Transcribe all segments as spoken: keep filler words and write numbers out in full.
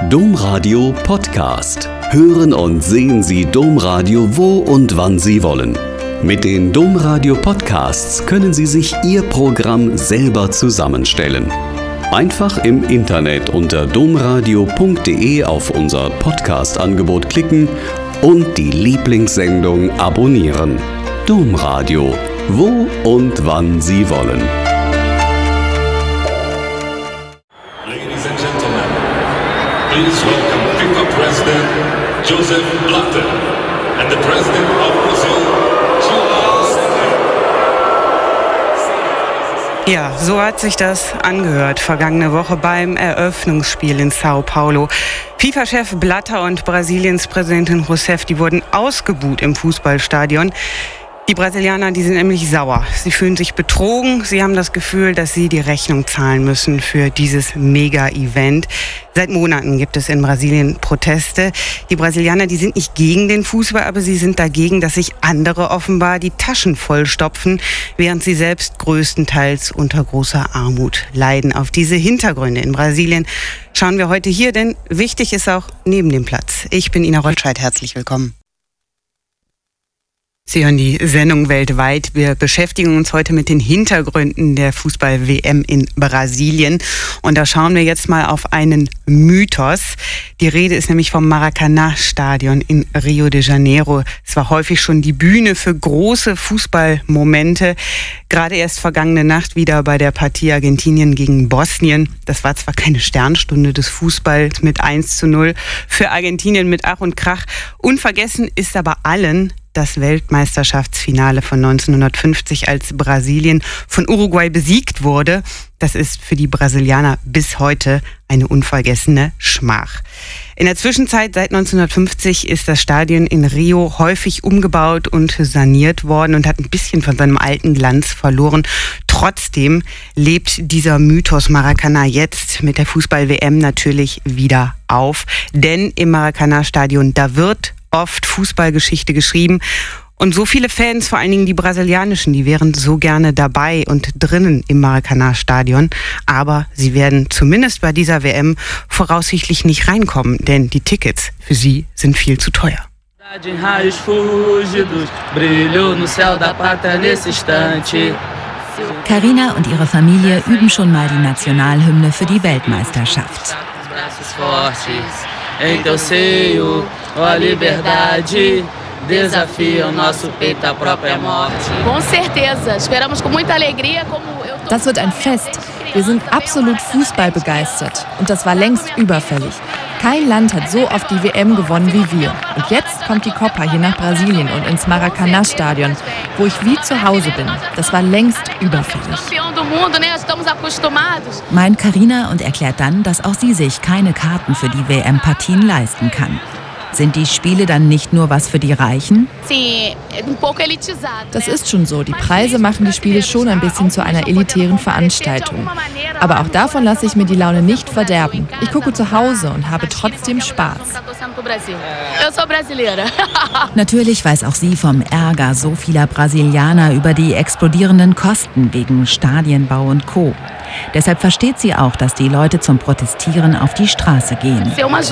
Domradio Podcast. Hören und sehen Sie Domradio wo und wann Sie wollen. Mit den Domradio Podcasts können Sie sich Ihr Programm selber zusammenstellen. Einfach im Internet unter domradio punkt de auf unser Podcast-Angebot klicken und die Lieblingssendung abonnieren. Domradio, wo und wann Sie wollen. Ladies and gentlemen, please welcome FIFA President Joseph Blatter and the President of Brazil, Ja, so hat sich das angehört vergangene Woche beim Eröffnungsspiel in Sao Paulo. FIFA-Chef Blatter und Brasiliens Präsidentin Rousseff, die wurden ausgebuht im Fußballstadion. Die Brasilianer, die sind nämlich sauer. Sie fühlen sich betrogen. Sie haben das Gefühl, dass sie die Rechnung zahlen müssen für dieses Mega-Event. Seit Monaten gibt es in Brasilien Proteste. Die Brasilianer, die sind nicht gegen den Fußball, aber sie sind dagegen, dass sich andere offenbar die Taschen vollstopfen, während sie selbst größtenteils unter großer Armut leiden. Auf diese Hintergründe in Brasilien schauen wir heute hier, denn wichtig ist auch neben dem Platz. Ich bin Ina Rollscheid, herzlich willkommen. Sie hören die Sendung weltweit. Wir beschäftigen uns heute mit den Hintergründen der Fußball-W M in Brasilien. Und da schauen wir jetzt mal auf einen Mythos. Die Rede ist nämlich vom Maracanã-Stadion in Rio de Janeiro. Es war häufig schon die Bühne für große Fußballmomente. Gerade erst vergangene Nacht wieder bei der Partie Argentinien gegen Bosnien. Das war zwar keine Sternstunde des Fußballs mit eins zu null für Argentinien mit Ach und Krach. Unvergessen ist aber allen das Weltmeisterschaftsfinale von neunzehnhundertfünfzig, als Brasilien von Uruguay besiegt wurde. Das ist für die Brasilianer bis heute eine unvergessene Schmach. In der Zwischenzeit, seit neunzehnhundertfünfzig, ist das Stadion in Rio häufig umgebaut und saniert worden und hat ein bisschen von seinem alten Glanz verloren. Trotzdem lebt dieser Mythos Maracanã jetzt mit der Fußball-W M natürlich wieder auf. Denn im Maracanã-Stadion, da wird oft Fußballgeschichte geschrieben. Und so viele Fans, vor allen Dingen die brasilianischen, die wären so gerne dabei und drinnen im Maracanã-Stadion. Aber sie werden zumindest bei dieser W M voraussichtlich nicht reinkommen, denn die Tickets für sie sind viel zu teuer. Carina und ihre Familie üben schon mal die Nationalhymne für die Weltmeisterschaft. Das wird ein Fest. Wir sind absolut fußballbegeistert. Und das war längst überfällig. Kein Land hat so oft die W M gewonnen wie wir. Und jetzt kommt die Copa hier nach Brasilien und ins Maracanã-Stadion, wo ich wie zu Hause bin. Das war längst überfällig. Meint Carina und erklärt dann, dass auch sie sich keine Karten für die W M-Partien leisten kann. Sind die Spiele dann nicht nur was für die Reichen? Das ist schon so. Die Preise machen die Spiele schon ein bisschen zu einer elitären Veranstaltung. Aber auch davon lasse ich mir die Laune nicht verderben. Ich gucke zu Hause und habe trotzdem Spaß. Natürlich weiß auch sie vom Ärger so vieler Brasilianer über die explodierenden Kosten wegen Stadienbau und Co. Deshalb versteht sie auch, dass die Leute zum Protestieren auf die Straße gehen.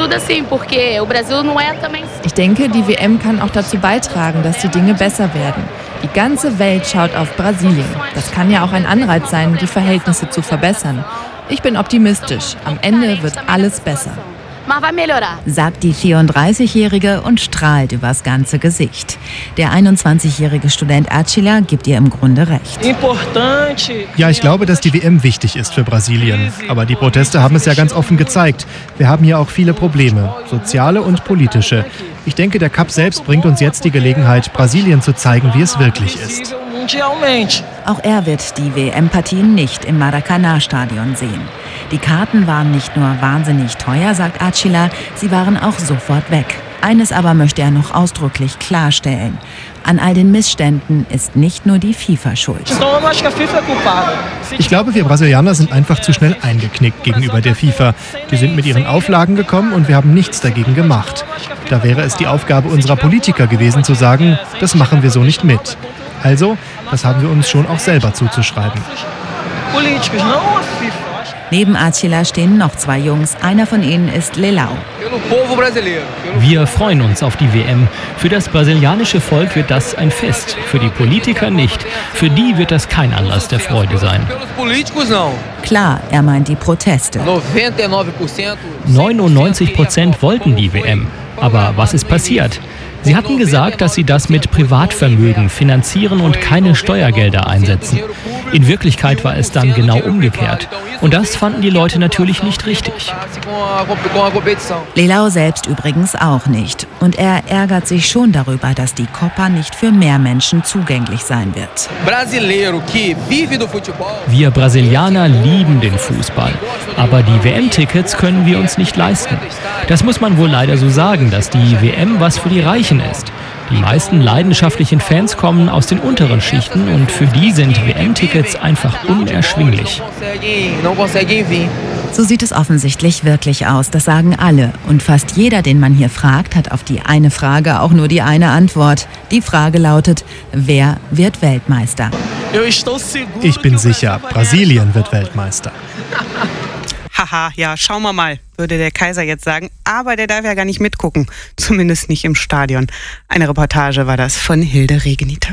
Ich denke, die W M kann auch dazu beitragen, dass die Dinge besser werden. Die ganze Welt schaut auf Brasilien. Das kann ja auch ein Anreiz sein, die Verhältnisse zu verbessern. Ich bin optimistisch. Am Ende wird alles besser. Sagt die vierunddreißigjährige und strahlt übers ganze Gesicht. Der einundzwanzigjährige Student Attila gibt ihr im Grunde recht. Ja, ich glaube, dass die W M wichtig ist für Brasilien. Aber die Proteste haben es ja ganz offen gezeigt. Wir haben hier auch viele Probleme, soziale und politische. Ich denke, der Cup selbst bringt uns jetzt die Gelegenheit, Brasilien zu zeigen, wie es wirklich ist. Auch er wird die W M-Partien nicht im Maracanã-Stadion sehen. Die Karten waren nicht nur wahnsinnig teuer, sagt Attila, sie waren auch sofort weg. Eines aber möchte er noch ausdrücklich klarstellen. An all den Missständen ist nicht nur die FIFA schuld. Ich glaube, wir Brasilianer sind einfach zu schnell eingeknickt gegenüber der FIFA. Die sind mit ihren Auflagen gekommen und wir haben nichts dagegen gemacht. Da wäre es die Aufgabe unserer Politiker gewesen zu sagen, das machen wir so nicht mit. Also, das haben wir uns schon auch selber zuzuschreiben. Neben Attila stehen noch zwei Jungs. Einer von ihnen ist Lelau. Wir freuen uns auf die W M. Für das brasilianische Volk wird das ein Fest. Für die Politiker nicht. Für die wird das kein Anlass der Freude sein. Klar, er meint die Proteste. neunundneunzig Prozent wollten die W M. Aber was ist passiert? Sie hatten gesagt, dass sie das mit Privatvermögen finanzieren und keine Steuergelder einsetzen. In Wirklichkeit war es dann genau umgekehrt. Und das fanden die Leute natürlich nicht richtig. Lelau selbst übrigens auch nicht. Und er ärgert sich schon darüber, dass die Copa nicht für mehr Menschen zugänglich sein wird. Wir Brasilianer lieben den Fußball. Aber die W M-Tickets können wir uns nicht leisten. Das muss man wohl leider so sagen, dass die W M was für die Reichen ist. Die meisten leidenschaftlichen Fans kommen aus den unteren Schichten und für die sind W M-Tickets einfach unerschwinglich. So sieht es offensichtlich wirklich aus, das sagen alle. Und fast jeder, den man hier fragt, hat auf die eine Frage auch nur die eine Antwort. Die Frage lautet, wer wird Weltmeister? Ich bin sicher, Brasilien wird Weltmeister. Haha, ja, schauen wir mal, würde der Kaiser jetzt sagen. Aber der darf ja gar nicht mitgucken, zumindest nicht im Stadion. Eine Reportage war das von Hilde Regeniter.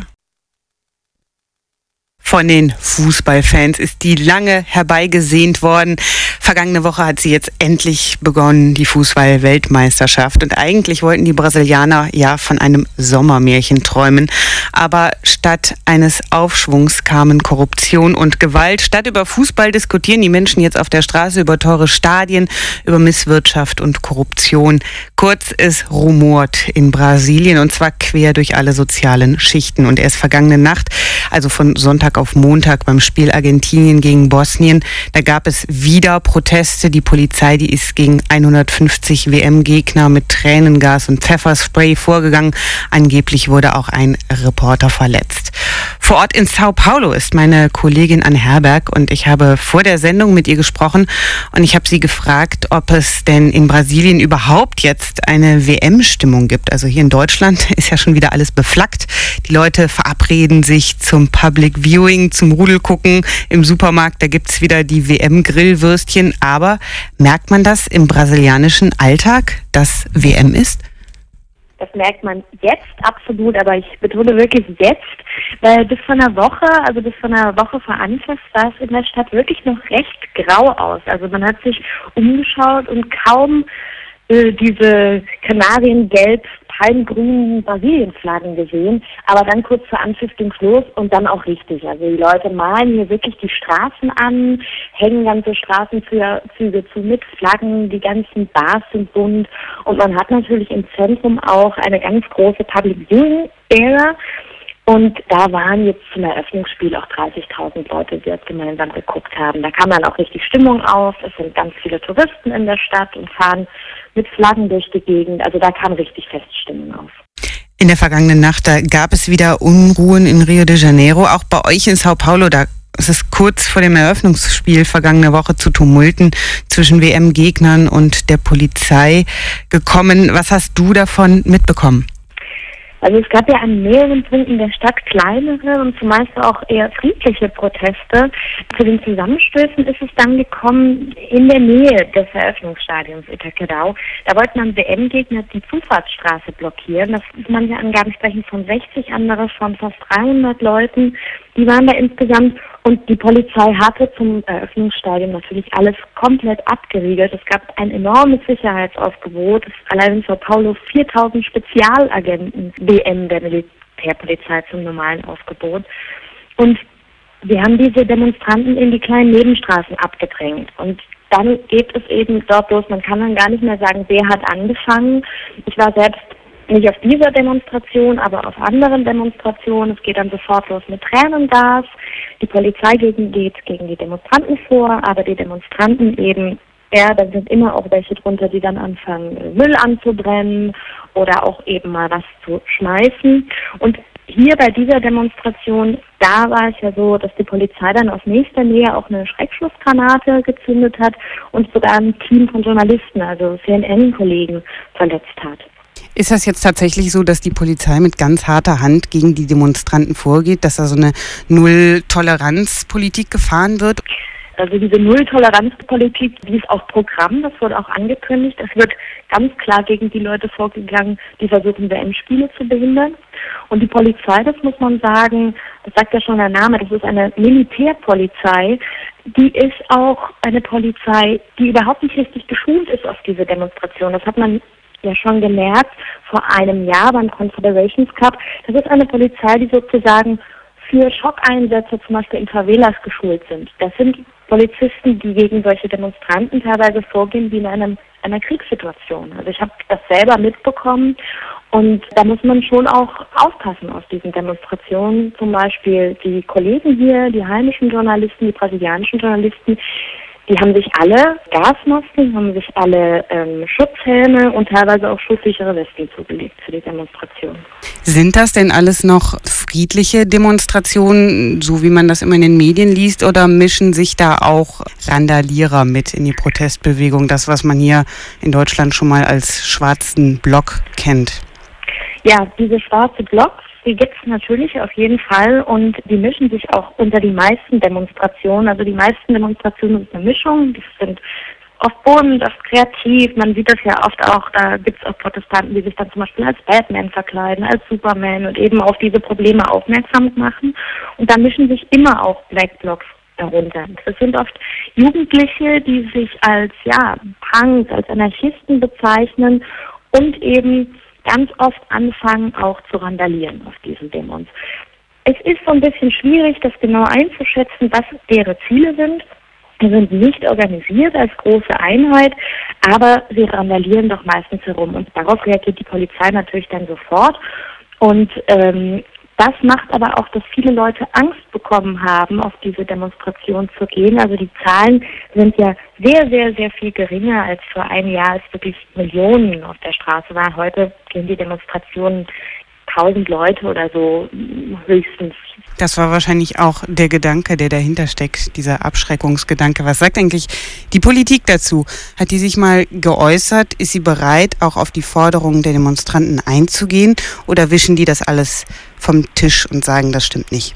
Von den Fußballfans ist die lange herbeigesehnt worden. Vergangene Woche hat sie jetzt endlich begonnen, die Fußball-Weltmeisterschaft. Und eigentlich wollten die Brasilianer ja von einem Sommermärchen träumen. Aber statt eines Aufschwungs kamen Korruption und Gewalt. Statt über Fußball diskutieren die Menschen jetzt auf der Straße über teure Stadien, über Misswirtschaft und Korruption. Kurz, es rumort in Brasilien und zwar quer durch alle sozialen Schichten. Und erst vergangene Nacht, also von Sonntag auf Montag beim Spiel Argentinien gegen Bosnien, da gab es wieder Proteste. Die Polizei, die ist gegen hundertfünfzig W M-Gegner mit Tränengas und Pfefferspray vorgegangen. Angeblich wurde auch ein Reporter verletzt. Vor Ort in Sao Paulo ist meine Kollegin Anne Herberg und ich habe vor der Sendung mit ihr gesprochen und ich habe sie gefragt, ob es denn in Brasilien überhaupt jetzt eine W M-Stimmung gibt. Also hier in Deutschland ist ja schon wieder alles beflaggt. Die Leute verabreden sich zum Public Viewing, zum Rudelgucken im Supermarkt. Da gibt's wieder die W M-Grillwürstchen. Aber merkt man das im brasilianischen Alltag, dass W M ist? Das merkt man jetzt absolut, aber ich betone wirklich jetzt, weil bis vor einer Woche, also bis vor einer Woche vor Anpfiff, sah es in der Stadt wirklich noch recht grau aus. Also man hat sich umgeschaut und kaum äh, diese kanariengelb palmgrünen Brasilienflaggen gesehen, aber dann kurz vor Anpfiff ging's los und dann auch richtig. Also die Leute malen hier wirklich die Straßen an, hängen ganze Straßenzüge zu mit Flaggen, die ganzen Bars sind bunt und man hat natürlich im Zentrum auch eine ganz große Public Viewing Area. Und da waren jetzt zum Eröffnungsspiel auch dreißigtausend Leute, die das gemeinsam geguckt haben. Da kam dann auch richtig Stimmung auf. Es sind ganz viele Touristen in der Stadt und fahren mit Flaggen durch die Gegend. Also da kam richtig Feststimmung auf. In der vergangenen Nacht, da gab es wieder Unruhen in Rio de Janeiro. Auch bei euch in Sao Paulo, da ist es kurz vor dem Eröffnungsspiel vergangene Woche zu Tumulten zwischen W M-Gegnern und der Polizei gekommen. Was hast du davon mitbekommen? Also es gab ja an mehreren Punkten der Stadt kleinere und zumeist auch eher friedliche Proteste. Zu den Zusammenstößen ist es dann gekommen in der Nähe des Eröffnungsstadions Itaquerão. Da wollten dann W M-Gegner die Zufahrtsstraße blockieren. Das ist manche Angaben sprechen von sechzig, andere von fast dreihundert Leuten. Die waren da insgesamt und die Polizei hatte zum Eröffnungsstadion natürlich alles komplett abgeriegelt. Es gab ein enormes Sicherheitsaufgebot. Allein in Sao Paulo viertausend Spezialagenten W M der Militärpolizei zum normalen Aufgebot. Und wir haben diese Demonstranten in die kleinen Nebenstraßen abgedrängt. Und dann geht es eben dort los. Man kann dann gar nicht mehr sagen, wer hat angefangen. Ich war selbst nicht auf dieser Demonstration, aber auf anderen Demonstrationen. Es geht dann sofort los mit Tränengas. Die Polizei gegen, geht gegen die Demonstranten vor, aber die Demonstranten eben, ja, da sind immer auch welche drunter, die dann anfangen, Müll anzubrennen oder auch eben mal was zu schmeißen. Und hier bei dieser Demonstration, da war es ja so, dass die Polizei dann aus nächster Nähe auch eine Schreckschussgranate gezündet hat und sogar ein Team von Journalisten, also C N N-Kollegen, verletzt hat. Ist das jetzt tatsächlich so, dass die Polizei mit ganz harter Hand gegen die Demonstranten vorgeht, dass da so eine Null-Toleranz-Politik gefahren wird? Also diese Null-Toleranz-Politik, die ist auch Programm, das wurde auch angekündigt. Es wird ganz klar gegen die Leute vorgegangen, die versuchen, W M-Spiele zu behindern. Und die Polizei, das muss man sagen, das sagt ja schon der Name, das ist eine Militärpolizei, die ist auch eine Polizei, die überhaupt nicht richtig geschult ist auf diese Demonstration. Das hat man ja schon gemerkt vor einem Jahr beim Confederations Cup. Das ist eine Polizei, die sozusagen für Schockeinsätze zum Beispiel in Favelas geschult sind. Das sind Polizisten, die gegen solche Demonstranten teilweise vorgehen wie in einem, einer Kriegssituation. Also ich habe das selber mitbekommen und da muss man schon auch aufpassen aus diesen Demonstrationen. Zum Beispiel die Kollegen hier, die heimischen Journalisten, die brasilianischen Journalisten, die haben sich alle Gasmasken, haben sich alle ähm, Schutzhelme und teilweise auch schusssichere Westen zugelegt für die Demonstration. Sind das denn alles noch friedliche Demonstrationen, so wie man das immer in den Medien liest, oder mischen sich da auch Randalierer mit in die Protestbewegung, das, was man hier in Deutschland schon mal als schwarzen Block kennt? Ja, diese schwarze Blocks, die gibt es natürlich auf jeden Fall und die mischen sich auch unter die meisten Demonstrationen. Also die meisten Demonstrationen sind eine Mischung, die sind oft bunt, oft kreativ. Man sieht das ja oft auch, da gibt es auch Protestanten, die sich dann zum Beispiel als Batman verkleiden, als Superman und eben auf diese Probleme aufmerksam machen. Und da mischen sich immer auch Black Blocs darunter. Das sind oft Jugendliche, die sich als ja Punks, als Anarchisten bezeichnen und eben ganz oft anfangen auch zu randalieren auf diesen Demos. Es ist so ein bisschen schwierig, das genau einzuschätzen, was deren Ziele sind. Sie sind nicht organisiert als große Einheit, aber sie randalieren doch meistens herum. Und darauf reagiert die Polizei natürlich dann sofort. Und ähm, das macht aber auch, dass viele Leute Angst bekommen haben, auf diese Demonstration zu gehen. Also die Zahlen sind ja sehr, sehr, sehr viel geringer als vor einem Jahr, als wirklich Millionen auf der Straße waren. Heute gehen die Demonstrationen tausend Leute oder so höchstens. Das war wahrscheinlich auch der Gedanke, der dahinter steckt, dieser Abschreckungsgedanke. Was sagt eigentlich die Politik dazu? Hat die sich mal geäußert? Ist sie bereit, auch auf die Forderungen der Demonstranten einzugehen? Oder wischen die das alles vom Tisch und sagen, das stimmt nicht?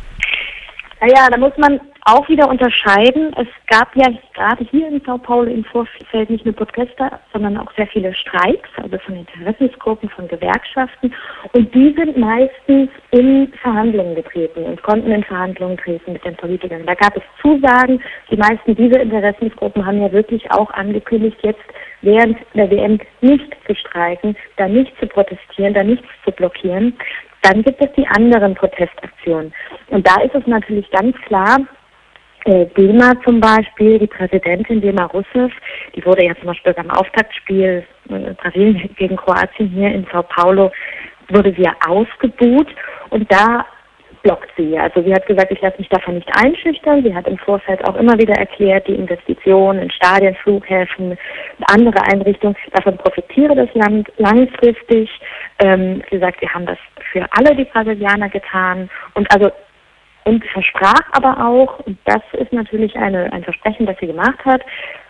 Naja, da muss man auch wieder unterscheiden. Es gab ja gerade hier in Sao Paulo im Vorfeld nicht nur Proteste, sondern auch sehr viele Streiks, also von Interessensgruppen, von Gewerkschaften. Und die sind meistens in Verhandlungen getreten und konnten in Verhandlungen treten mit den Politikern. Da gab es Zusagen. Die meisten dieser Interessensgruppen haben ja wirklich auch angekündigt, jetzt während der W M nicht zu streiken, da nicht zu protestieren, da nichts zu blockieren. Dann gibt es die anderen Protestaktionen. Und da ist es natürlich ganz klar, äh, Dilma zum Beispiel, die Präsidentin Dilma Rousseff, die wurde ja zum Beispiel beim Auftaktspiel äh, Brasilien gegen Kroatien hier in Sao Paulo, wurde sie ja ausgebuht und da blockt sie. Also sie hat gesagt, ich lasse mich davon nicht einschüchtern. Sie hat im Vorfeld auch immer wieder erklärt, die Investitionen in Stadien, Flughäfen, andere Einrichtungen, davon profitiere das Land langfristig. Ähm, sie sagt, wir haben das für alle die Brasilianer getan und also und versprach aber auch, und das ist natürlich eine, ein Versprechen, das sie gemacht hat,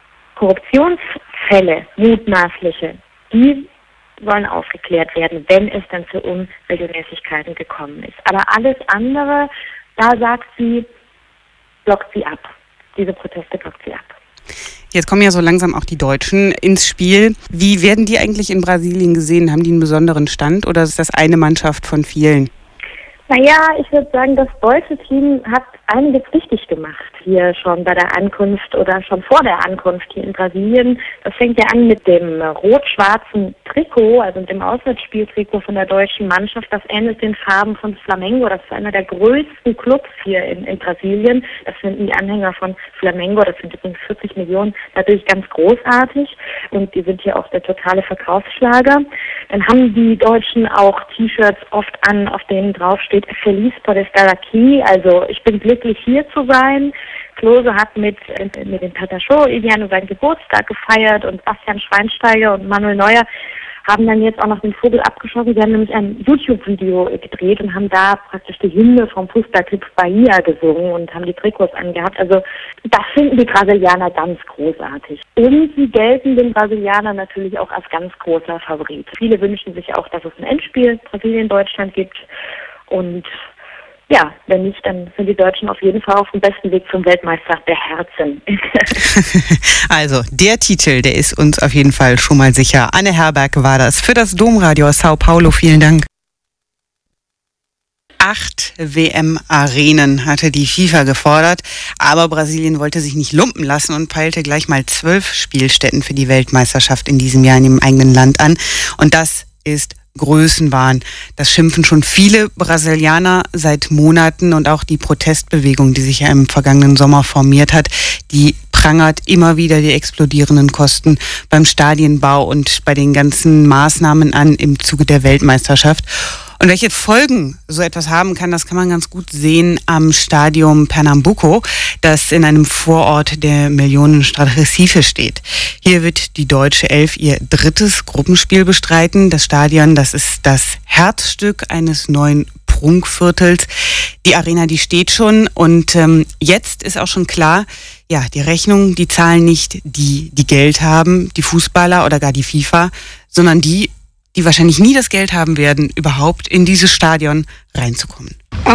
Korruptionsfälle, mutmaßliche, die sollen aufgeklärt werden, wenn es dann zu Unregelmäßigkeiten gekommen ist. Aber alles andere, da sagt sie, blockt sie ab. Diese Proteste blockt sie ab. Jetzt kommen ja so langsam auch die Deutschen ins Spiel. Wie werden die eigentlich in Brasilien gesehen? Haben die einen besonderen Stand oder ist das eine Mannschaft von vielen? Naja, ich würde sagen, das deutsche Team hat einiges richtig gemacht hier schon bei der Ankunft oder schon vor der Ankunft hier in Brasilien. Das fängt ja an mit dem rot-schwarzen Trikot, also mit dem Auswärtsspieltrikot von der deutschen Mannschaft. Das ähnelt den Farben von Flamengo. Das ist einer der größten Clubs hier in, in Brasilien. Das finden die Anhänger von Flamengo, das sind übrigens vierzig Millionen, natürlich ganz großartig. Und die sind hier auch der totale Verkaufsschlager. Dann haben die Deutschen auch T-Shirts oft an, auf denen draufsteht Feliz por estar aquí, also ich bin glücklich hier zu sein. Klose hat mit, mit dem Patachó Iliano seinen Geburtstag gefeiert und Bastian Schweinsteiger und Manuel Neuer haben dann jetzt auch noch den Vogel abgeschossen. Sie haben nämlich ein YouTube-Video gedreht und haben da praktisch die Hymne vom Fußballclub Bahia gesungen und haben die Trikots angehabt. Also das finden die Brasilianer ganz großartig. Und sie gelten den Brasilianern natürlich auch als ganz großer Favorit. Viele wünschen sich auch, dass es ein Endspiel Brasilien-Deutschland gibt. Und ja, wenn nicht, dann sind die Deutschen auf jeden Fall auf dem besten Weg zum Weltmeister der Herzen. Also, der Titel, der ist uns auf jeden Fall schon mal sicher. Anne Herberg war das für das Domradio aus Sao Paulo. Vielen Dank. Acht W M-Arenen hatte die FIFA gefordert, aber Brasilien wollte sich nicht lumpen lassen und peilte gleich mal zwölf Spielstätten für die Weltmeisterschaft in diesem Jahr in ihrem eigenen Land an. Und das ist Größenwahn. Das schimpfen schon viele Brasilianer seit Monaten und auch die Protestbewegung, die sich ja im vergangenen Sommer formiert hat, die prangert immer wieder die explodierenden Kosten beim Stadienbau und bei den ganzen Maßnahmen an im Zuge der Weltmeisterschaft. Und welche Folgen so etwas haben kann, das kann man ganz gut sehen am Stadion Pernambuco, das in einem Vorort der Millionenstadt Recife steht. Hier wird die deutsche Elf ihr drittes Gruppenspiel bestreiten. Das Stadion, das ist das Herzstück eines neuen Prunkviertels. Die Arena, die steht schon und ähm, jetzt ist auch schon klar, ja, die Rechnung, die zahlen nicht die, die Geld haben, die Fußballer oder gar die FIFA, sondern die, die wahrscheinlich nie das Geld haben werden, überhaupt in dieses Stadion reinzukommen.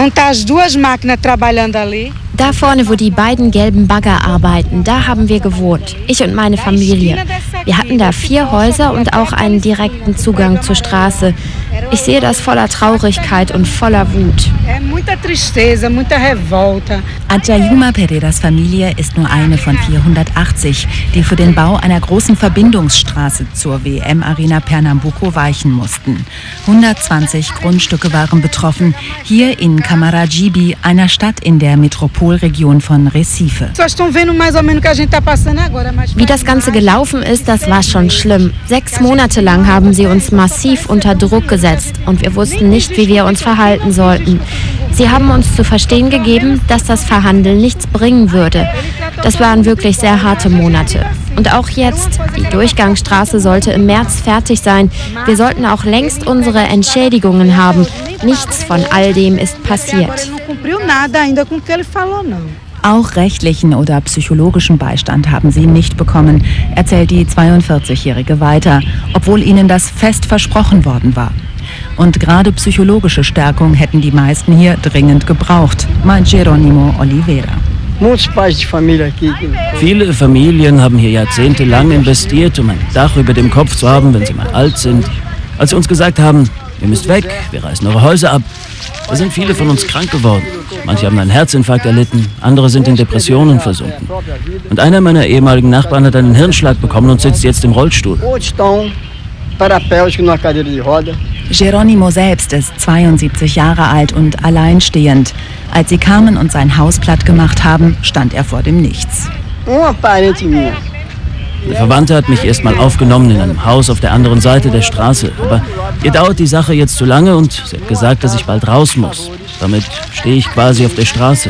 Da vorne, wo die beiden gelben Bagger arbeiten, da haben wir gewohnt. Ich und meine Familie. Wir hatten da vier Häuser und auch einen direkten Zugang zur Straße. Ich sehe das voller Traurigkeit und voller Wut. Adjayuma Pereiras Familie ist nur eine von vierhundertachtzig, die für den Bau einer großen Verbindungsstraße zur W M-Arena Pernambuco weichen mussten. hundertzwanzig Grundstücke waren betroffen, hier in Camaragibe, einer Stadt in der Metropolregion von Recife. Wie das Ganze gelaufen ist, das war schon schlimm. Sechs Monate lang haben sie uns massiv unter Druck gesetzt und wir wussten nicht, wie wir uns verhalten sollten. Sie haben uns zu verstehen gegeben, dass das Verhandeln nichts bringen würde. Das waren wirklich sehr harte Monate. Und auch jetzt, die Durchgangsstraße sollte im März fertig sein. Wir sollten auch längst unsere Entschädigungen haben. Nichts von all dem ist passiert. Auch rechtlichen oder psychologischen Beistand haben sie nicht bekommen, erzählt die zweiundvierzigjährige weiter, obwohl ihnen das fest versprochen worden war. Und gerade psychologische Stärkung hätten die meisten hier dringend gebraucht, meint Jerônimo Oliveira. Viele Familien haben hier jahrzehntelang investiert, um ein Dach über dem Kopf zu haben, wenn sie mal alt sind. Als sie uns gesagt haben, ihr müsst weg, wir reißen eure Häuser ab, da sind viele von uns krank geworden. Manche haben einen Herzinfarkt erlitten, andere sind in Depressionen versunken. Und einer meiner ehemaligen Nachbarn hat einen Hirnschlag bekommen und sitzt jetzt im Rollstuhl. Jerônimo selbst ist zweiundsiebzig Jahre alt und alleinstehend. Als sie kamen und sein Haus platt gemacht haben, stand er vor dem Nichts. Eine Verwandte hat mich erst mal aufgenommen in einem Haus auf der anderen Seite der Straße. Aber ihr dauert die Sache jetzt zu lange und sie hat gesagt, dass ich bald raus muss. Damit stehe ich quasi auf der Straße.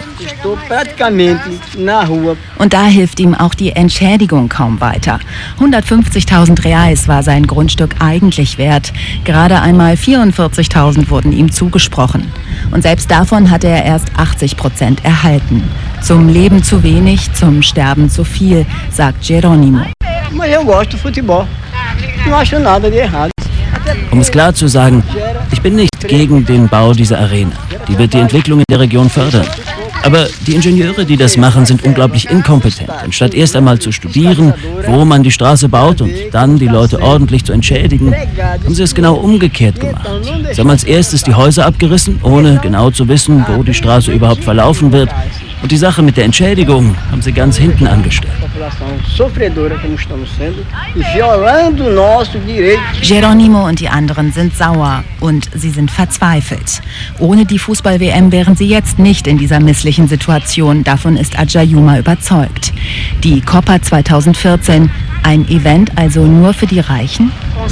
Und da hilft ihm auch die Entschädigung kaum weiter. hundertfünfzigtausend Reais war sein Grundstück eigentlich wert. Gerade einmal vierundvierzigtausend wurden ihm zugesprochen. Und selbst davon hatte er erst achtzig Prozent erhalten. Zum Leben zu wenig, zum Sterben zu viel, sagt Jerônimo. Um es klar zu sagen, ich bin nicht gegen den Bau dieser Arena. Die wird die Entwicklung in der Region fördern. Aber die Ingenieure, die das machen, sind unglaublich inkompetent. Anstatt erst einmal zu studieren, wo man die Straße baut und dann die Leute ordentlich zu entschädigen, haben sie es genau umgekehrt gemacht. Sie haben als erstes die Häuser abgerissen, ohne genau zu wissen, wo die Straße überhaupt verlaufen wird. Und die Sache mit der Entschädigung haben sie ganz hinten angestellt. Jerônimo und die anderen sind sauer und sie sind verzweifelt. Ohne die Fußball-W M wären sie jetzt nicht in dieser misslichen Situation. Davon ist Adjayuma überzeugt. Die Copa zweitausendvierzehn, ein Event also nur für die Reichen?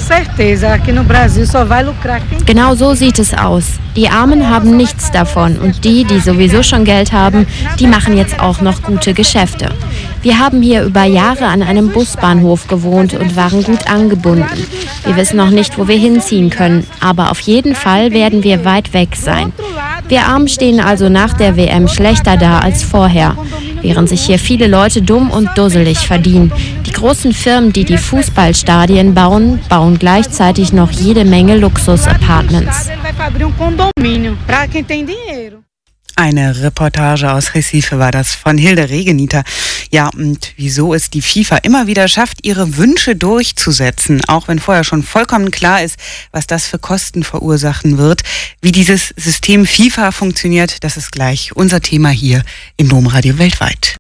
Genau so sieht es aus. Die Armen haben nichts davon und die, die sowieso schon Geld haben, die machen jetzt auch noch gute Geschäfte. Wir haben hier über Jahre an einem Busbahnhof gewohnt und waren gut angebunden. Wir wissen noch nicht, wo wir hinziehen können, aber auf jeden Fall werden wir weit weg sein. Wir Armen stehen also nach der W M schlechter da als vorher, während sich hier viele Leute dumm und dusselig verdienen. Die großen Firmen, die die Fußballstadien bauen, bauen gleichzeitig noch jede Menge Luxus-Apartments. Eine Reportage aus Recife war das von Hilde Regeniter. Ja, und wieso es die FIFA immer wieder schafft, ihre Wünsche durchzusetzen, auch wenn vorher schon vollkommen klar ist, was das für Kosten verursachen wird. Wie dieses System FIFA funktioniert, das ist gleich unser Thema hier im Domradio weltweit.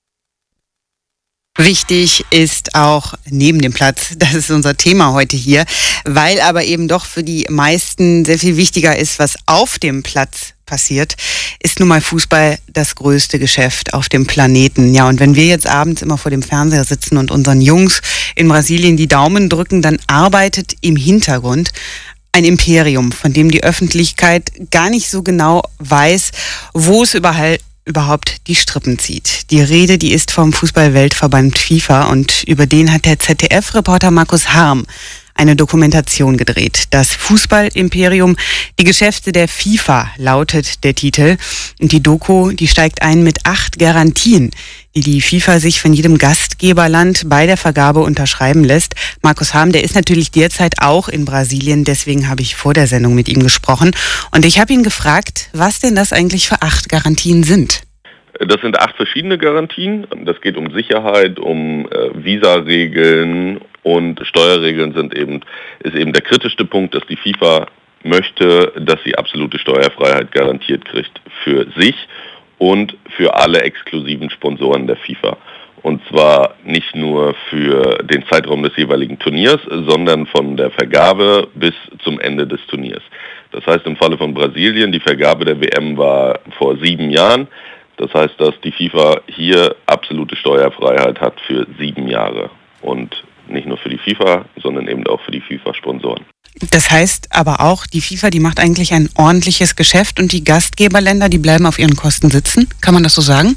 Wichtig ist auch neben dem Platz, das ist unser Thema heute hier, weil aber eben doch für die meisten sehr viel wichtiger ist, was auf dem Platz passiert, ist nun mal Fußball das größte Geschäft auf dem Planeten. Ja, und wenn wir jetzt abends immer vor dem Fernseher sitzen und unseren Jungs in Brasilien die Daumen drücken, dann arbeitet im Hintergrund ein Imperium, von dem die Öffentlichkeit gar nicht so genau weiß, wo es überall überhaupt die Strippen zieht. Die Rede, die ist vom Fußball-Weltverband FIFA und über den hat der Z D F-Reporter Markus Harm eine Dokumentation gedreht. Das Fußball-Imperium, die Geschäfte der FIFA lautet der Titel. Und die Doku, die steigt ein mit acht Garantien, die die FIFA sich von jedem Gastgeberland bei der Vergabe unterschreiben lässt. Markus Harm, der ist natürlich derzeit auch in Brasilien, deswegen habe ich vor der Sendung mit ihm gesprochen. Und ich habe ihn gefragt, was denn das eigentlich für acht Garantien sind. Das sind acht verschiedene Garantien. Das geht um Sicherheit, um äh, Visaregeln und Steuerregeln sind eben, ist eben der kritischste Punkt, dass die FIFA möchte, dass sie absolute Steuerfreiheit garantiert kriegt für sich und für alle exklusiven Sponsoren der FIFA. Und zwar nicht nur für den Zeitraum des jeweiligen Turniers, sondern von der Vergabe bis zum Ende des Turniers. Das heißt, im Falle von Brasilien, die Vergabe der W M war vor sieben Jahren. Das heißt, dass die FIFA hier absolute Steuerfreiheit hat für sieben Jahre. Und nicht nur für die FIFA, sondern eben auch für die FIFA-Sponsoren. Das heißt aber auch, die FIFA, die macht eigentlich ein ordentliches Geschäft und die Gastgeberländer, die bleiben auf ihren Kosten sitzen. Kann man das so sagen?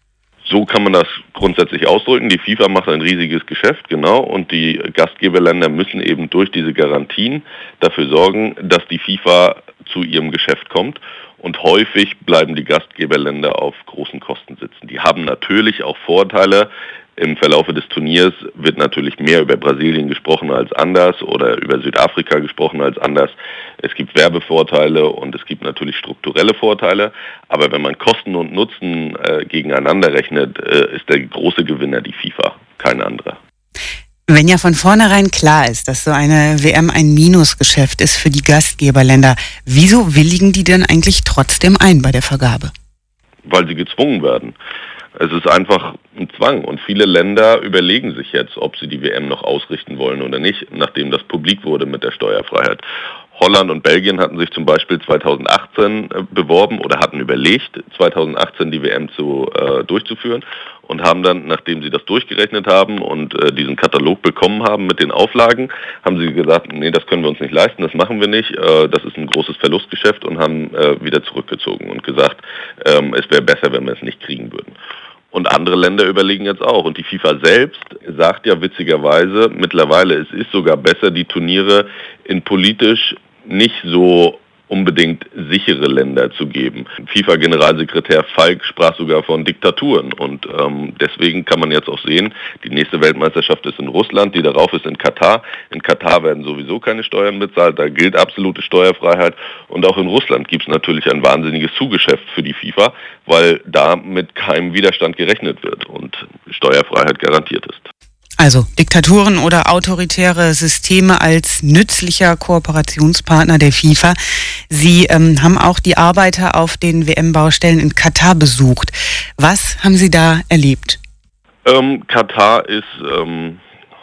So kann man das grundsätzlich ausdrücken. Die FIFA macht ein riesiges Geschäft, genau. Und die Gastgeberländer müssen eben durch diese Garantien dafür sorgen, dass die FIFA zu ihrem Geschäft kommt. Und häufig bleiben die Gastgeberländer auf großen Kosten sitzen. Die haben natürlich auch Vorteile. Im Verlaufe des Turniers wird natürlich mehr über Brasilien gesprochen als anders oder über Südafrika gesprochen als anders. Es gibt Werbevorteile und es gibt natürlich strukturelle Vorteile. Aber wenn man Kosten und Nutzen äh, gegeneinander rechnet, äh, ist der große Gewinner die FIFA, kein anderer. Wenn ja von vornherein klar ist, dass so eine W M ein Minusgeschäft ist für die Gastgeberländer, wieso willigen die denn eigentlich trotzdem ein bei der Vergabe? Weil sie gezwungen werden. Es ist einfach ein Zwang und viele Länder überlegen sich jetzt, ob sie die W M noch ausrichten wollen oder nicht, nachdem das publik wurde mit der Steuerfreiheit. Holland und Belgien hatten sich zum Beispiel zweitausendachtzehn beworben oder hatten überlegt, zweitausendachtzehn die W M zu, äh, durchzuführen und haben dann, nachdem sie das durchgerechnet haben und äh, diesen Katalog bekommen haben mit den Auflagen, haben sie gesagt, nee, das können wir uns nicht leisten, das machen wir nicht, äh, das ist ein großes Verlustgeschäft und haben äh, wieder zurückgezogen und gesagt, ähm, es wäre besser, wenn wir es nicht kriegen würden. Und andere Länder überlegen jetzt auch. Und die FIFA selbst sagt ja witzigerweise mittlerweile, es ist sogar besser, die Turniere in politisch nicht so unbedingt sichere Länder zu geben. FIFA-Generalsekretär Falk sprach sogar von Diktaturen und ähm, deswegen kann man jetzt auch sehen, die nächste Weltmeisterschaft ist in Russland, die darauf ist in Katar. In Katar werden sowieso keine Steuern bezahlt, da gilt absolute Steuerfreiheit und auch in Russland gibt es natürlich ein wahnsinniges Zugeschäft für die FIFA, weil da mit keinem Widerstand gerechnet wird und Steuerfreiheit garantiert ist. Also Diktaturen oder autoritäre Systeme als nützlicher Kooperationspartner der FIFA. Sie ähm, haben auch die Arbeiter auf den W M-Baustellen in Katar besucht. Was haben Sie da erlebt? Ähm, Katar ist ähm,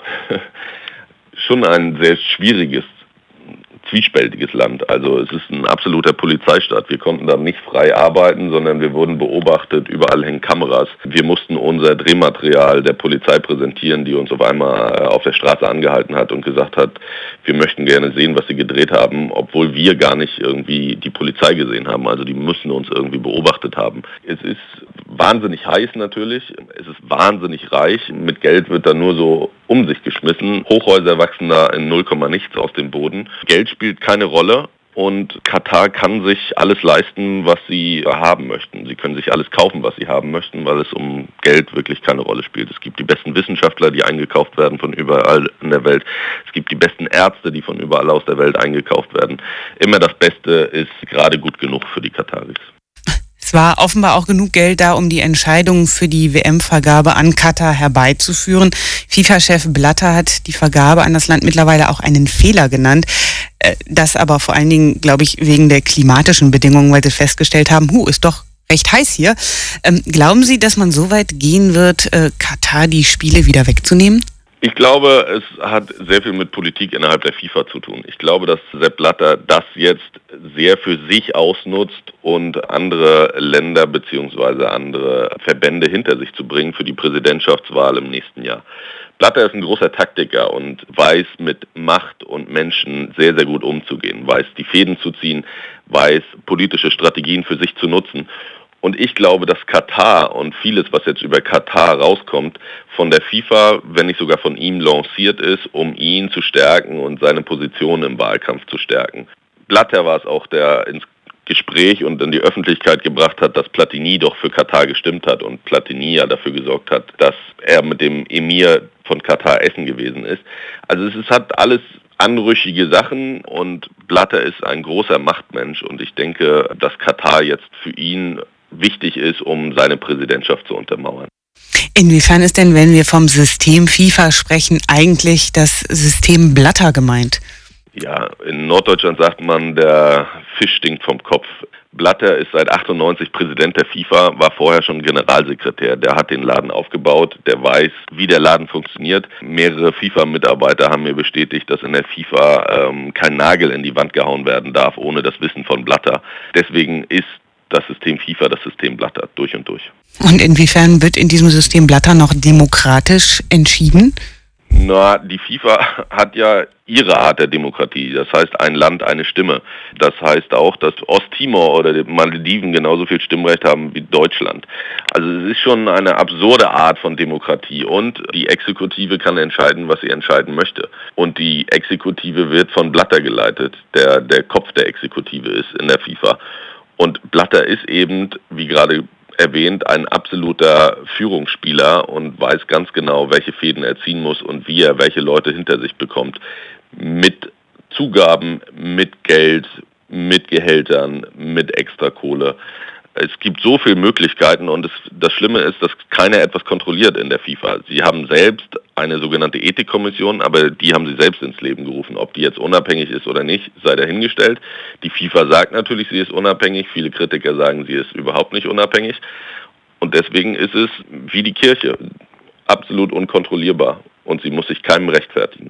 schon ein sehr schwieriges, zwiespältiges Land. Also es ist ein absoluter Polizeistaat. Wir konnten da nicht frei arbeiten, sondern wir wurden beobachtet. Überall hängen Kameras. Wir mussten unser Drehmaterial der Polizei präsentieren, die uns auf einmal auf der Straße angehalten hat und gesagt hat, wir möchten gerne sehen, was sie gedreht haben, obwohl wir gar nicht irgendwie die Polizei gesehen haben. Also die müssen uns irgendwie beobachtet haben. Es ist wahnsinnig heiß natürlich. Es ist wahnsinnig reich. Mit Geld wird da nur so um sich geschmissen. Hochhäuser wachsen da in null Komma nichts aus dem Boden. Geld spielt keine Rolle und Katar kann sich alles leisten, was sie haben möchten. Sie können sich alles kaufen, was sie haben möchten, weil es um Geld wirklich keine Rolle spielt. Es gibt die besten Wissenschaftler, die eingekauft werden von überall in der Welt. Es gibt die besten Ärzte, die von überall aus der Welt eingekauft werden. Immer das Beste ist gerade gut genug für die Kataris. Es Es war offenbar auch genug Geld da, um die Entscheidung für die W M-Vergabe an Katar herbeizuführen. FIFA-Chef Blatter hat die Vergabe an das Land mittlerweile auch einen Fehler genannt. Das aber vor allen Dingen, glaube ich, wegen der klimatischen Bedingungen, weil sie festgestellt haben, hu, ist doch recht heiß hier. Ähm, glauben Sie, dass man so weit gehen wird, äh, Katar die Spiele wieder wegzunehmen? Ich glaube, es hat sehr viel mit Politik innerhalb der FIFA zu tun. Ich glaube, dass Sepp Blatter das jetzt sehr für sich ausnutzt und andere Länder bzw. andere Verbände hinter sich zu bringen für die Präsidentschaftswahl im nächsten Jahr. Blatter ist ein großer Taktiker und weiß mit Macht und Menschen sehr, sehr gut umzugehen, weiß die Fäden zu ziehen, weiß politische Strategien für sich zu nutzen. Und ich glaube, dass Katar und vieles, was jetzt über Katar rauskommt, von der FIFA, wenn nicht sogar von ihm lanciert ist, um ihn zu stärken und seine Position im Wahlkampf zu stärken. Blatter war es auch, der ins Gespräch und in die Öffentlichkeit gebracht hat, dass Platini doch für Katar gestimmt hat und Platini ja dafür gesorgt hat, dass er mit dem Emir von Katar essen gewesen ist. Also es ist, hat alles anrüchige Sachen und Blatter ist ein großer Machtmensch und ich denke, dass Katar jetzt für ihn wichtig ist, um seine Präsidentschaft zu untermauern. Inwiefern ist denn, wenn wir vom System FIFA sprechen, eigentlich das System Blatter gemeint? Ja, in Norddeutschland sagt man, der Fisch stinkt vom Kopf. Blatter ist seit achtundneunzig Präsident der FIFA, war vorher schon Generalsekretär. Der hat den Laden aufgebaut, der weiß, wie der Laden funktioniert. Mehrere FIFA-Mitarbeiter haben mir bestätigt, dass in der FIFA ähm, kein Nagel in die Wand gehauen werden darf, ohne das Wissen von Blatter. Deswegen ist das System FIFA das System Blatter durch und durch. Und inwiefern wird in diesem System Blatter noch demokratisch entschieden? Na, die FIFA hat ja ihre Art der Demokratie. Das heißt, ein Land, eine Stimme. Das heißt auch, dass Osttimor oder die Malediven genauso viel Stimmrecht haben wie Deutschland. Also es ist schon eine absurde Art von Demokratie. Und die Exekutive kann entscheiden, was sie entscheiden möchte. Und die Exekutive wird von Blatter geleitet, der der Kopf der Exekutive ist in der FIFA. Und Blatter ist eben, wie gerade erwähnt, ein absoluter Führungsspieler und weiß ganz genau, welche Fäden er ziehen muss und wie er welche Leute hinter sich bekommt. Mit Zugaben, mit Geld, mit Gehältern, mit Extrakohle. Es gibt so viele Möglichkeiten und es, das Schlimme ist, dass keiner etwas kontrolliert in der FIFA. Sie haben selbst eine sogenannte Ethikkommission, aber die haben sie selbst ins Leben gerufen. Ob die jetzt unabhängig ist oder nicht, sei dahingestellt. Die FIFA sagt natürlich, sie ist unabhängig. Viele Kritiker sagen, sie ist überhaupt nicht unabhängig. Und deswegen ist es wie die Kirche, absolut unkontrollierbar. Und sie muss sich keinem rechtfertigen.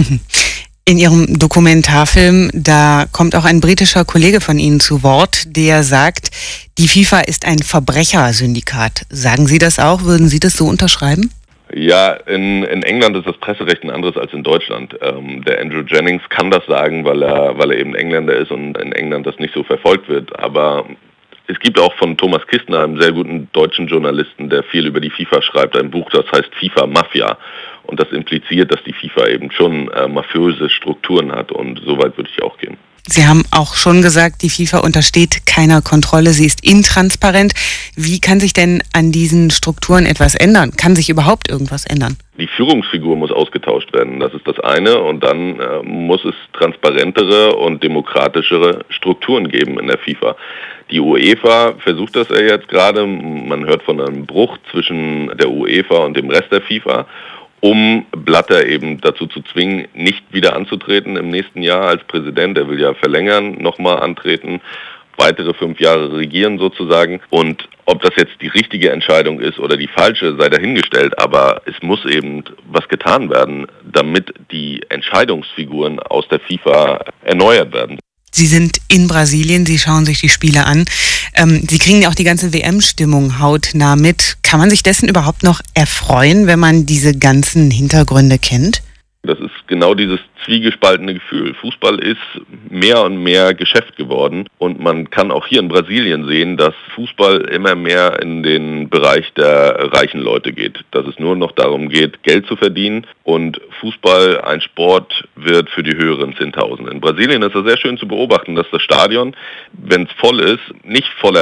In Ihrem Dokumentarfilm, da kommt auch ein britischer Kollege von Ihnen zu Wort, der sagt, die FIFA ist ein Verbrechersyndikat. Sagen Sie das auch? Würden Sie das so unterschreiben? Ja, in, in England ist das Presserecht ein anderes als in Deutschland. Ähm, der Andrew Jennings kann das sagen, weil er, weil er eben Engländer ist und in England das nicht so verfolgt wird. Aber es gibt auch von Thomas Kistner, einem sehr guten deutschen Journalisten, der viel über die FIFA schreibt, ein Buch, das heißt FIFA Mafia. Und das impliziert, dass die FIFA eben schon äh, mafiöse Strukturen hat und so weit würde ich auch gehen. Sie haben auch schon gesagt, die FIFA untersteht keiner Kontrolle, sie ist intransparent. Wie kann sich denn an diesen Strukturen etwas ändern? Kann sich überhaupt irgendwas ändern? Die Führungsfigur muss ausgetauscht werden, das ist das eine. Und dann äh, muss es transparentere und demokratischere Strukturen geben in der FIFA. Die UEFA versucht das ja jetzt gerade, man hört von einem Bruch zwischen der UEFA und dem Rest der FIFA, um Blatter eben dazu zu zwingen, nicht wieder anzutreten im nächsten Jahr als Präsident. Er will ja verlängern, nochmal antreten, weitere fünf Jahre regieren sozusagen. Und ob das jetzt die richtige Entscheidung ist oder die falsche, sei dahingestellt. Aber es muss eben was getan werden, damit die Entscheidungsfiguren aus der FIFA erneuert werden. Sie sind in Brasilien, Sie schauen sich die Spiele an. Ähm, Sie kriegen ja auch die ganze W M-Stimmung hautnah mit. Kann man sich dessen überhaupt noch erfreuen, wenn man diese ganzen Hintergründe kennt? Das ist genau dieses zwiegespaltene Gefühl. Fußball ist mehr und mehr Geschäft geworden und man kann auch hier in Brasilien sehen, dass Fußball immer mehr in den Bereich der reichen Leute geht. Dass es nur noch darum geht, Geld zu verdienen und Fußball ein Sport wird für die höheren Zehntausend. In Brasilien ist es sehr schön zu beobachten, dass das Stadion, wenn es voll ist, nicht voller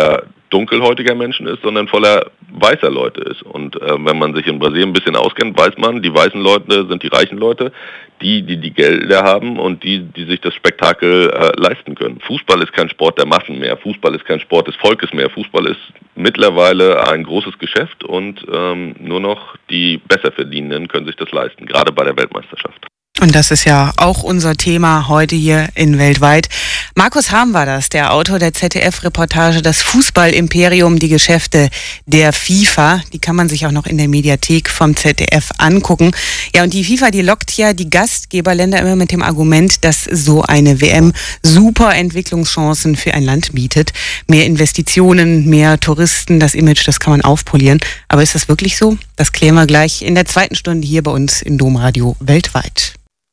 dunkelhäutiger Menschen ist, sondern voller weißer Leute ist. Und äh, wenn man sich in Brasilien ein bisschen auskennt, weiß man, die weißen Leute sind die reichen Leute, die, die die Gelder haben und die, die sich das Spektakel äh, leisten können. Fußball ist kein Sport der Massen mehr, Fußball ist kein Sport des Volkes mehr, Fußball ist mittlerweile ein großes Geschäft und ähm, nur noch die Besserverdienenden können sich das leisten, gerade bei der Weltmeisterschaft. Und das ist ja auch unser Thema heute hier in Weltweit. Markus Harm war das, der Autor der Z D F-Reportage Das Fußballimperium, die Geschäfte der FIFA. Die kann man sich auch noch in der Mediathek vom Z D F angucken. Ja, und die FIFA, die lockt ja die Gastgeberländer immer mit dem Argument, dass so eine W M super Entwicklungschancen für ein Land bietet. Mehr Investitionen, mehr Touristen, das Image, das kann man aufpolieren. Aber ist das wirklich so? Das klären wir gleich in der zweiten Stunde hier bei uns in Domradio Weltweit.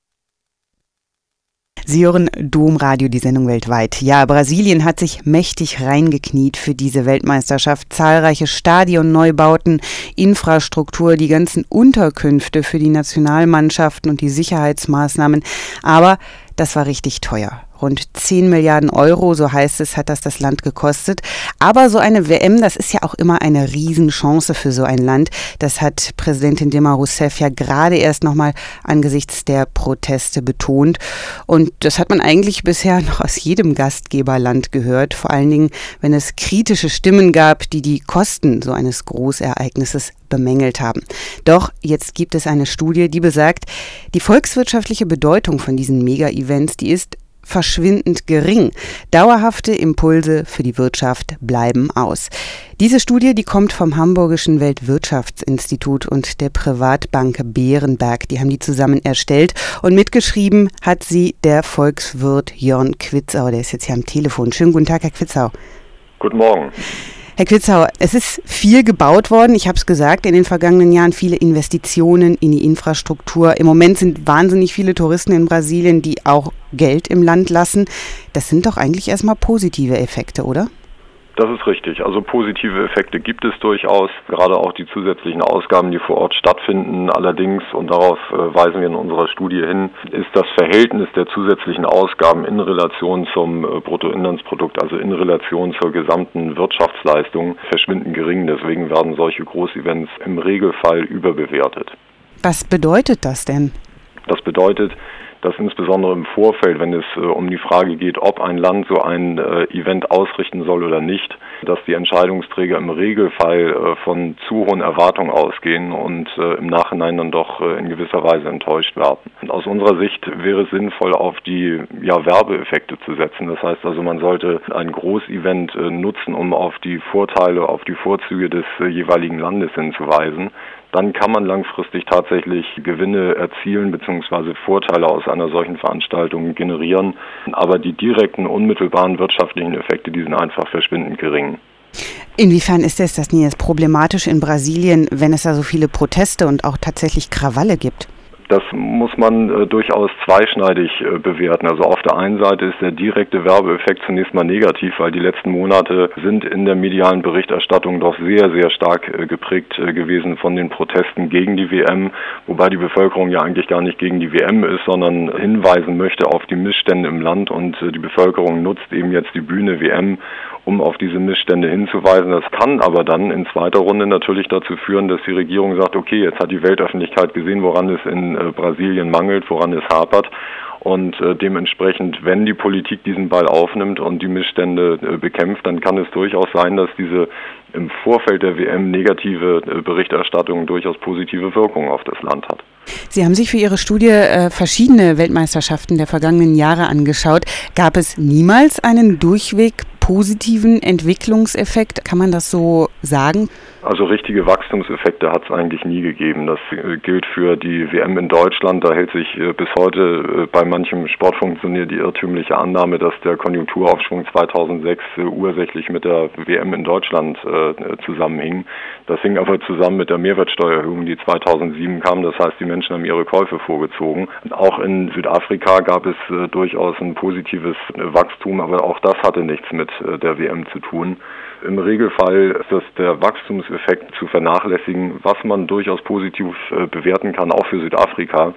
Sie hören Domradio, die Sendung Weltweit. Ja, Brasilien hat sich mächtig reingekniet für diese Weltmeisterschaft. Zahlreiche Stadionneubauten, Infrastruktur, die ganzen Unterkünfte für die Nationalmannschaften und die Sicherheitsmaßnahmen. Aber das war richtig teuer. Rund zehn Milliarden Euro, so heißt es, hat das das Land gekostet. Aber so eine W M, das ist ja auch immer eine Riesenchance für so ein Land. Das hat Präsidentin Dilma Rousseff ja gerade erst nochmal angesichts der Proteste betont. Und das hat man eigentlich bisher noch aus jedem Gastgeberland gehört. Vor allen Dingen, wenn es kritische Stimmen gab, die die Kosten so eines Großereignisses bemängelt haben. Doch jetzt gibt es eine Studie, die besagt, die volkswirtschaftliche Bedeutung von diesen Mega-Events, die ist verschwindend gering. Dauerhafte Impulse für die Wirtschaft bleiben aus. Diese Studie, die kommt vom Hamburgischen Weltwirtschaftsinstitut und der Privatbank Berenberg. Die haben die zusammen erstellt und mitgeschrieben hat sie der Volkswirt Jörn Quitzau. Der ist jetzt hier am Telefon. Schönen guten Tag, Herr Quitzau. Guten Morgen. Herr Quitzau, es ist viel gebaut worden, ich habe es gesagt, in den vergangenen Jahren viele Investitionen in die Infrastruktur. Im Moment sind wahnsinnig viele Touristen in Brasilien, die auch Geld im Land lassen. Das sind doch eigentlich erstmal positive Effekte, oder? Das ist richtig. Also positive Effekte gibt es durchaus, gerade auch die zusätzlichen Ausgaben, die vor Ort stattfinden. Allerdings, und darauf äh, weisen wir in unserer Studie hin, ist das Verhältnis der zusätzlichen Ausgaben in Relation zum äh, Bruttoinlandsprodukt, also in Relation zur gesamten Wirtschaftsleistung, verschwindend gering. Deswegen werden solche Großevents im Regelfall überbewertet. Was bedeutet das denn? Das bedeutet, dass insbesondere im Vorfeld, wenn es äh, um die Frage geht, ob ein Land so ein äh, Event ausrichten soll oder nicht, dass die Entscheidungsträger im Regelfall äh, von zu hohen Erwartungen ausgehen und äh, im Nachhinein dann doch äh, in gewisser Weise enttäuscht werden. Und aus unserer Sicht wäre es sinnvoll, auf die ja, Werbeeffekte zu setzen. Das heißt also, man sollte ein Großevent äh, nutzen, um auf die Vorteile, auf die Vorzüge des äh, jeweiligen Landes hinzuweisen. Dann kann man langfristig tatsächlich Gewinne erzielen bzw. Vorteile aus einer solchen Veranstaltung generieren. Aber die direkten, unmittelbaren wirtschaftlichen Effekte, die sind einfach verschwindend gering. Inwiefern ist es das denn jetzt problematisch in Brasilien, wenn es da so viele Proteste und auch tatsächlich Krawalle gibt? Das muss man äh, durchaus zweischneidig äh, bewerten. Also auf der einen Seite ist der direkte Werbeeffekt zunächst mal negativ, weil die letzten Monate sind in der medialen Berichterstattung doch sehr, sehr stark äh, geprägt äh, gewesen von den Protesten gegen die W M, wobei die Bevölkerung ja eigentlich gar nicht gegen die W M ist, sondern hinweisen möchte auf die Missstände im Land und äh, die Bevölkerung nutzt eben jetzt die Bühne W M, um auf diese Missstände hinzuweisen. Das kann aber dann in zweiter Runde natürlich dazu führen, dass die Regierung sagt, okay, jetzt hat die Weltöffentlichkeit gesehen, woran es in äh, Brasilien mangelt, woran es hapert. Und äh, dementsprechend, wenn die Politik diesen Ball aufnimmt und die Missstände äh, bekämpft, dann kann es durchaus sein, dass diese im Vorfeld der W M negative äh, Berichterstattung durchaus positive Wirkungen auf das Land hat. Sie haben sich für Ihre Studie äh, verschiedene Weltmeisterschaften der vergangenen Jahre angeschaut. Gab es niemals einen durchweg positiven Entwicklungseffekt? Kann man das so sagen? Also richtige Wachstumseffekte hat es eigentlich nie gegeben. Das äh, gilt für die W M in Deutschland. Da hält sich äh, bis heute äh, bei manchem Sportfunktionär die irrtümliche Annahme, dass der Konjunkturaufschwung zweitausendsechs äh, ursächlich mit der W M in Deutschland äh, zusammenhing. Das hing aber zusammen mit der Mehrwertsteuererhöhung, die zweitausendsieben kam. Das heißt, die Menschen haben ihre Käufe vorgezogen. Auch in Südafrika gab es äh, durchaus ein positives äh, Wachstum, aber auch das hatte nichts mit äh, der W M zu tun. Im Regelfall ist das der Wachstumseffekt zu vernachlässigen. Was man durchaus positiv äh, bewerten kann, auch für Südafrika,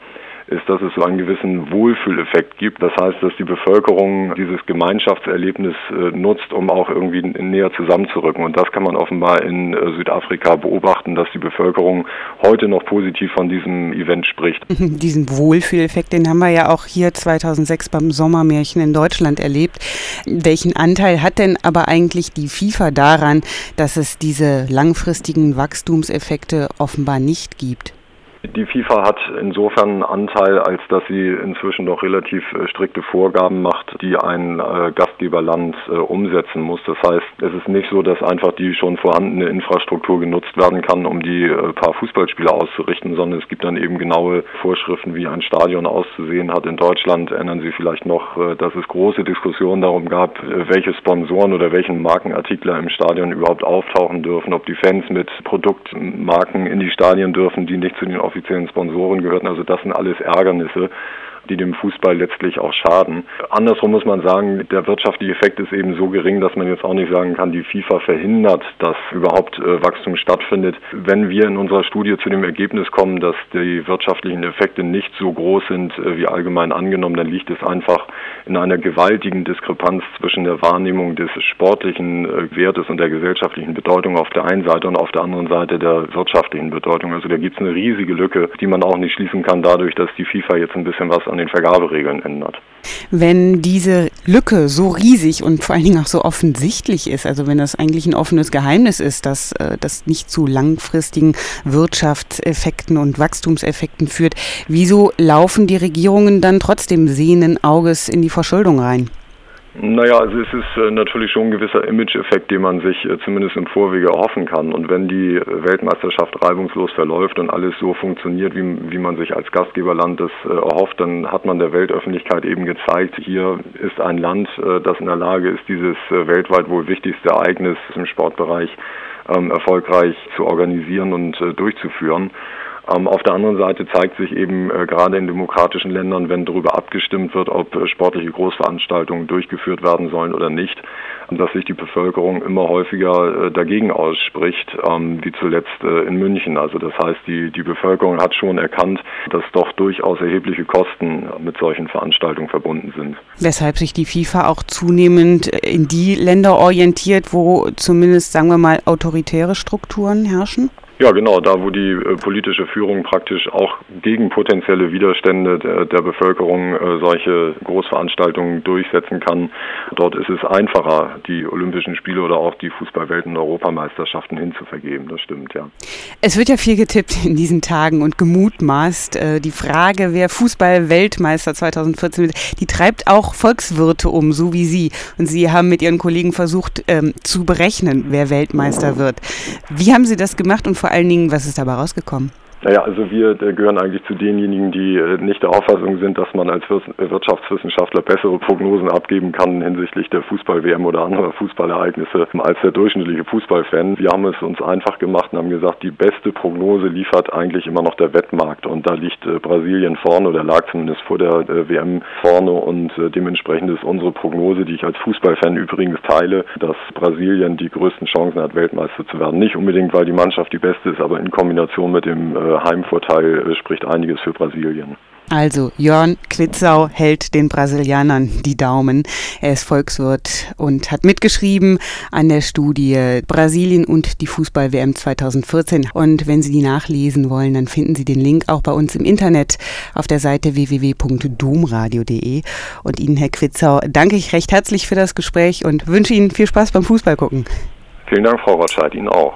ist, dass es so einen gewissen Wohlfühleffekt gibt. Das heißt, dass die Bevölkerung dieses Gemeinschaftserlebnis äh, nutzt, um auch irgendwie näher zusammenzurücken. Und das kann man offenbar in äh, Südafrika beobachten, dass die Bevölkerung heute noch positiv von diesem Event spricht. Diesen Wohlfühleffekt, den haben wir ja auch hier zweitausendsechs beim Sommermärchen in Deutschland erlebt. Welchen Anteil hat denn aber eigentlich die FIFA daran, dass es diese langfristigen Wachstumseffekte offenbar nicht gibt? Die FIFA hat insofern einen Anteil, als dass sie inzwischen doch relativ äh, strikte Vorgaben macht, die ein äh, Gastgeberland äh, umsetzen muss. Das heißt, es ist nicht so, dass einfach die schon vorhandene Infrastruktur genutzt werden kann, um die äh, paar Fußballspiele auszurichten, sondern es gibt dann eben genaue Vorschriften, wie ein Stadion auszusehen hat. In Deutschland erinnern Sie vielleicht noch, äh, dass es große Diskussionen darum gab, äh, welche Sponsoren oder welchen Markenartikler im Stadion überhaupt auftauchen dürfen, ob die Fans mit Produktmarken in die Stadien dürfen, die nicht zu den offiziellen Sponsoren gehörten. Also das sind alles Ärgernisse, die dem Fußball letztlich auch schaden. Andersrum muss man sagen, der wirtschaftliche Effekt ist eben so gering, dass man jetzt auch nicht sagen kann, die FIFA verhindert, dass überhaupt äh, Wachstum stattfindet. Wenn wir in unserer Studie zu dem Ergebnis kommen, dass die wirtschaftlichen Effekte nicht so groß sind, äh, wie allgemein angenommen, dann liegt es einfach in einer gewaltigen Diskrepanz zwischen der Wahrnehmung des sportlichen äh, Wertes und der gesellschaftlichen Bedeutung auf der einen Seite und auf der anderen Seite der wirtschaftlichen Bedeutung. Also da gibt es eine riesige Lücke, die man auch nicht schließen kann dadurch, dass die FIFA jetzt ein bisschen was an den Vergaberegeln ändert. Wenn diese Lücke so riesig und vor allen Dingen auch so offensichtlich ist, also wenn das eigentlich ein offenes Geheimnis ist, dass äh, das nicht zu langfristigen Wirtschaftseffekten und Wachstumseffekten führt, wieso laufen die Regierungen dann trotzdem sehenden Auges in die Verschuldung rein? Naja, also es ist äh, natürlich schon ein gewisser Image-Effekt, den man sich äh, zumindest im Vorwege erhoffen kann. Und wenn die äh, Weltmeisterschaft reibungslos verläuft und alles so funktioniert, wie, wie man sich als Gastgeberland das äh, erhofft, dann hat man der Weltöffentlichkeit eben gezeigt, hier ist ein Land, äh, das in der Lage ist, dieses äh, weltweit wohl wichtigste Ereignis im Sportbereich ähm, erfolgreich zu organisieren und äh, durchzuführen. Ähm, auf der anderen Seite zeigt sich eben äh, gerade in demokratischen Ländern, wenn darüber abgestimmt wird, ob äh, sportliche Großveranstaltungen durchgeführt werden sollen oder nicht, dass sich die Bevölkerung immer häufiger äh, dagegen ausspricht, ähm, wie zuletzt äh, in München. Also das heißt, die, die Bevölkerung hat schon erkannt, dass doch durchaus erhebliche Kosten mit solchen Veranstaltungen verbunden sind. Weshalb sich die FIFA auch zunehmend in die Länder orientiert, wo zumindest, sagen wir mal, autoritäre Strukturen herrschen? Ja, genau, da wo die äh, politische Führung praktisch auch gegen potenzielle Widerstände der, der Bevölkerung äh, solche Großveranstaltungen durchsetzen kann, dort ist es einfacher, die Olympischen Spiele oder auch die Fußball-Welt- und Europameisterschaften hinzuvergeben, das stimmt, ja. Es wird ja viel getippt in diesen Tagen und gemutmaßt. Äh, die Frage, wer Fußball-Weltmeister zweitausendvierzehn wird, die treibt auch Volkswirte um, so wie Sie. Und Sie haben mit Ihren Kollegen versucht ähm, zu berechnen, wer Weltmeister wird. Wie haben Sie das gemacht und vor Vor allen Dingen, was ist dabei rausgekommen? Naja, also wir gehören eigentlich zu denjenigen, die nicht der Auffassung sind, dass man als Wirtschaftswissenschaftler bessere Prognosen abgeben kann hinsichtlich der Fußball-W M oder anderer Fußballereignisse als der durchschnittliche Fußballfan. Wir haben es uns einfach gemacht und haben gesagt, die beste Prognose liefert eigentlich immer noch der Wettmarkt. Und da liegt Brasilien vorne oder lag zumindest vor der W M vorne. Und dementsprechend ist unsere Prognose, die ich als Fußballfan übrigens teile, dass Brasilien die größten Chancen hat, Weltmeister zu werden. Nicht unbedingt, weil die Mannschaft die beste ist, aber in Kombination mit dem Heimvorteil spricht einiges für Brasilien. Also Jörn Quitzau hält den Brasilianern die Daumen. Er ist Volkswirt und hat mitgeschrieben an der Studie Brasilien und die Fußball-W M zweitausendvierzehn. Und wenn Sie die nachlesen wollen, dann finden Sie den Link auch bei uns im Internet auf der Seite w w w punkt domradio punkt de. Und Ihnen, Herr Quitzau, danke ich recht herzlich für das Gespräch und wünsche Ihnen viel Spaß beim Fußballgucken. Vielen Dank, Frau Rotscheid, Ihnen auch.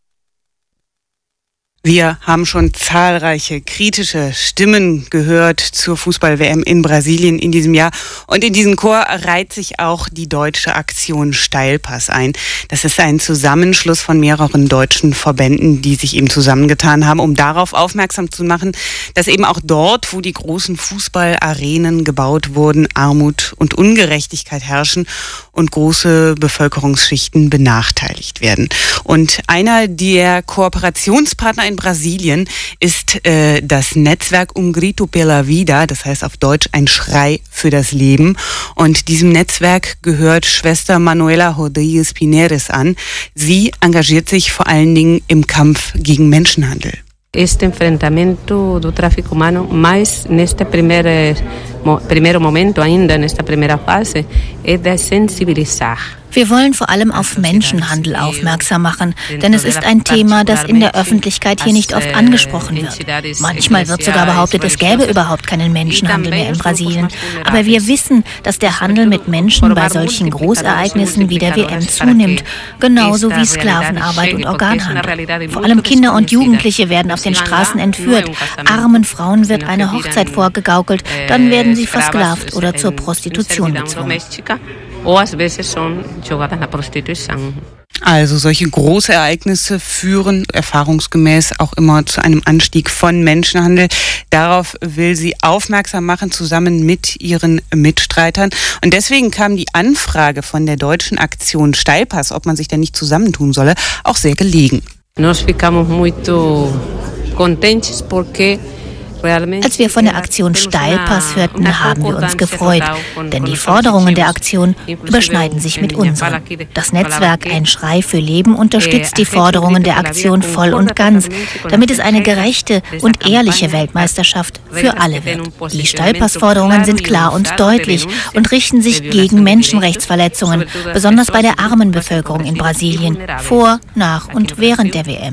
Wir haben schon zahlreiche kritische Stimmen gehört zur Fußball-W M in Brasilien in diesem Jahr. Und in diesen Chor reiht sich auch die deutsche Aktion Steilpass ein. Das ist ein Zusammenschluss von mehreren deutschen Verbänden, die sich eben zusammengetan haben, um darauf aufmerksam zu machen, dass eben auch dort, wo die großen Fußballarenen gebaut wurden, Armut und Ungerechtigkeit herrschen und große Bevölkerungsschichten benachteiligt werden. Und einer der Kooperationspartner in Brasilien ist äh, das Netzwerk Um Grito pela Vida, das heißt auf Deutsch ein Schrei für das Leben. Und diesem Netzwerk gehört Schwester Manuela Rodrigues Pineres an. Sie engagiert sich vor allen Dingen im Kampf gegen Menschenhandel. Este enfrentamento do tráfico humano, mais neste primeiro, primeiro momento ainda, nesta primeira fase, é de sensibilizar. Wir wollen vor allem auf Menschenhandel aufmerksam machen, denn es ist ein Thema, das in der Öffentlichkeit hier nicht oft angesprochen wird. Manchmal wird sogar behauptet, es gäbe überhaupt keinen Menschenhandel mehr in Brasilien. Aber wir wissen, dass der Handel mit Menschen bei solchen Großereignissen wie der W M zunimmt, genauso wie Sklavenarbeit und Organhandel. Vor allem Kinder und Jugendliche werden auf den Straßen entführt, armen Frauen wird eine Hochzeit vorgegaukelt, dann werden sie versklavt oder zur Prostitution gezwungen. Also solche Großereignisse führen erfahrungsgemäß auch immer zu einem Anstieg von Menschenhandel. Darauf will sie aufmerksam machen, zusammen mit ihren Mitstreitern. Und deswegen kam die Anfrage von der deutschen Aktion Steilpass, ob man sich denn nicht zusammentun solle, auch sehr gelegen. Nós ficamos muito contentes porque Als wir von der Aktion Steilpass hörten, haben wir uns gefreut, denn die Forderungen der Aktion überschneiden sich mit unseren. Das Netzwerk Ein Schrei für Leben unterstützt die Forderungen der Aktion voll und ganz, damit es eine gerechte und ehrliche Weltmeisterschaft für alle wird. Die Steilpass-Forderungen sind klar und deutlich und richten sich gegen Menschenrechtsverletzungen, besonders bei der armen Bevölkerung in Brasilien, vor, nach und während der W M.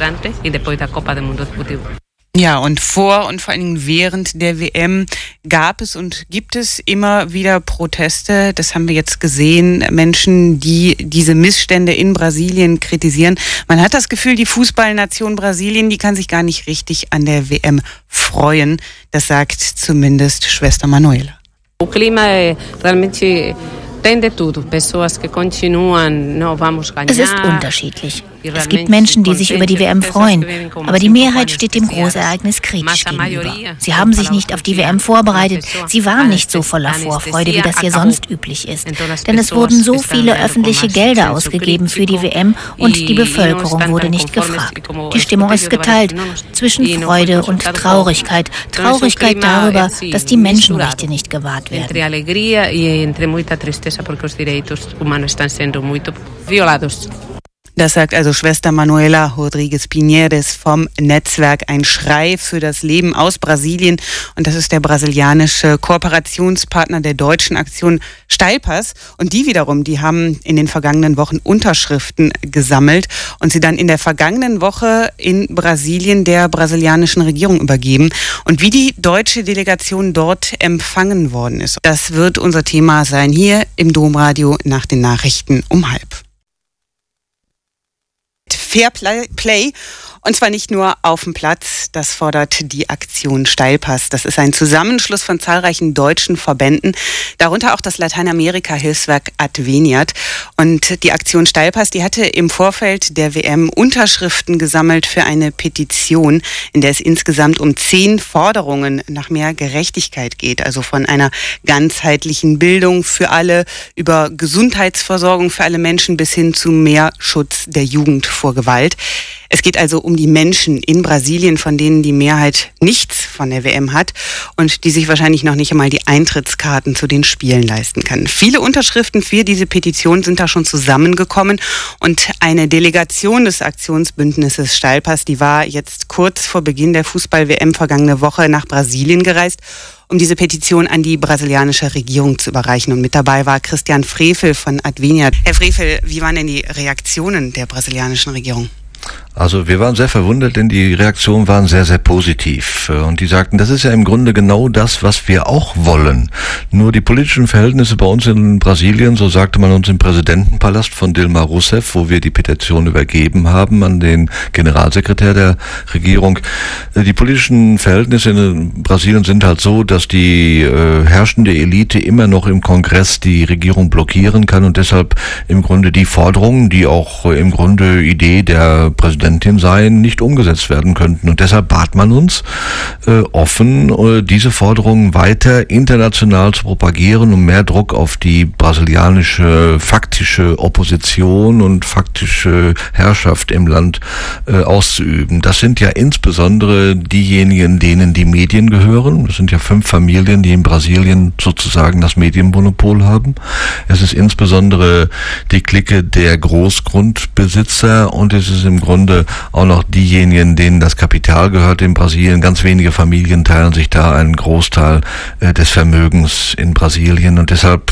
Ja, und vor und vor allen Dingen während der W M gab es und gibt es immer wieder Proteste. Das haben wir jetzt gesehen. Menschen, die diese Missstände in Brasilien kritisieren. Man hat das Gefühl, die Fußballnation Brasilien, die kann sich gar nicht richtig an der W M freuen. Das sagt zumindest Schwester Manuela. O clima é realmente tem de tudo. Pessoas que continuam, não vamos ganhar. Es ist unterschiedlich. Es gibt Menschen, die sich über die W M freuen, aber die Mehrheit steht dem Großereignis kritisch gegenüber. Sie haben sich nicht auf die W M vorbereitet, sie waren nicht so voller Vorfreude, wie das hier sonst üblich ist. Denn es wurden so viele öffentliche Gelder ausgegeben für die W M und die Bevölkerung wurde nicht gefragt. Die Stimmung ist geteilt zwischen Freude und Traurigkeit. Traurigkeit darüber, dass die Menschenrechte nicht gewahrt werden. Das sagt also Schwester Manuela Rodrigues Pinheres vom Netzwerk Ein Schrei für das Leben aus Brasilien. Und das ist der brasilianische Kooperationspartner der deutschen Aktion Steilpass. Und die wiederum, die haben in den vergangenen Wochen Unterschriften gesammelt und sie dann in der vergangenen Woche in Brasilien der brasilianischen Regierung übergeben. Und wie die deutsche Delegation dort empfangen worden ist, das wird unser Thema sein hier im Domradio nach den Nachrichten um halb. Fair Play, und zwar nicht nur auf dem Platz, das fordert die Aktion Steilpass. Das ist ein Zusammenschluss von zahlreichen deutschen Verbänden, darunter auch das Lateinamerika-Hilfswerk Adveniat. Und die Aktion Steilpass, die hatte im Vorfeld der W M Unterschriften gesammelt für eine Petition, in der es insgesamt um zehn Forderungen nach mehr Gerechtigkeit geht, also von einer ganzheitlichen Bildung für alle, über Gesundheitsversorgung für alle Menschen bis hin zu mehr Schutz der Jugend vor Gewalt. Es geht also um die Menschen in Brasilien, von denen die Mehrheit nichts von der W M hat und die sich wahrscheinlich noch nicht einmal die Eintrittskarten zu den Spielen leisten kann. Viele Unterschriften für diese Petition sind da schon zusammengekommen und eine Delegation des Aktionsbündnisses Steilpass, die war jetzt kurz vor Beginn der Fußball-W M vergangene Woche nach Brasilien gereist, um diese Petition an die brasilianische Regierung zu überreichen. Und mit dabei war Christian Frevel von Adveniat. Herr Frevel, wie waren denn die Reaktionen der brasilianischen Regierung? Also wir waren sehr verwundert, denn die Reaktionen waren sehr, sehr positiv. Und die sagten, das ist ja im Grunde genau das, was wir auch wollen. Nur die politischen Verhältnisse bei uns in Brasilien, so sagte man uns im Präsidentenpalast von Dilma Rousseff, wo wir die Petition übergeben haben an den Generalsekretär der Regierung. Die politischen Verhältnisse in Brasilien sind halt so, dass die äh, herrschende Elite immer noch im Kongress die Regierung blockieren kann und deshalb im Grunde die Forderungen, die auch äh, im Grunde Idee der Präsidentin seien, nicht umgesetzt werden könnten. Und deshalb bat man uns äh, offen, äh, diese Forderungen weiter international zu propagieren, um mehr Druck auf die brasilianische faktische Opposition und faktische Herrschaft im Land äh, auszuüben. Das sind ja insbesondere diejenigen, denen die Medien gehören. Das sind ja fünf Familien, die in Brasilien sozusagen das Medienmonopol haben. Es ist insbesondere die Clique der Großgrundbesitzer und es ist im Grunde auch noch diejenigen, denen das Kapital gehört in Brasilien. Ganz wenige Familien teilen sich da einen Großteil äh, des Vermögens in Brasilien und deshalb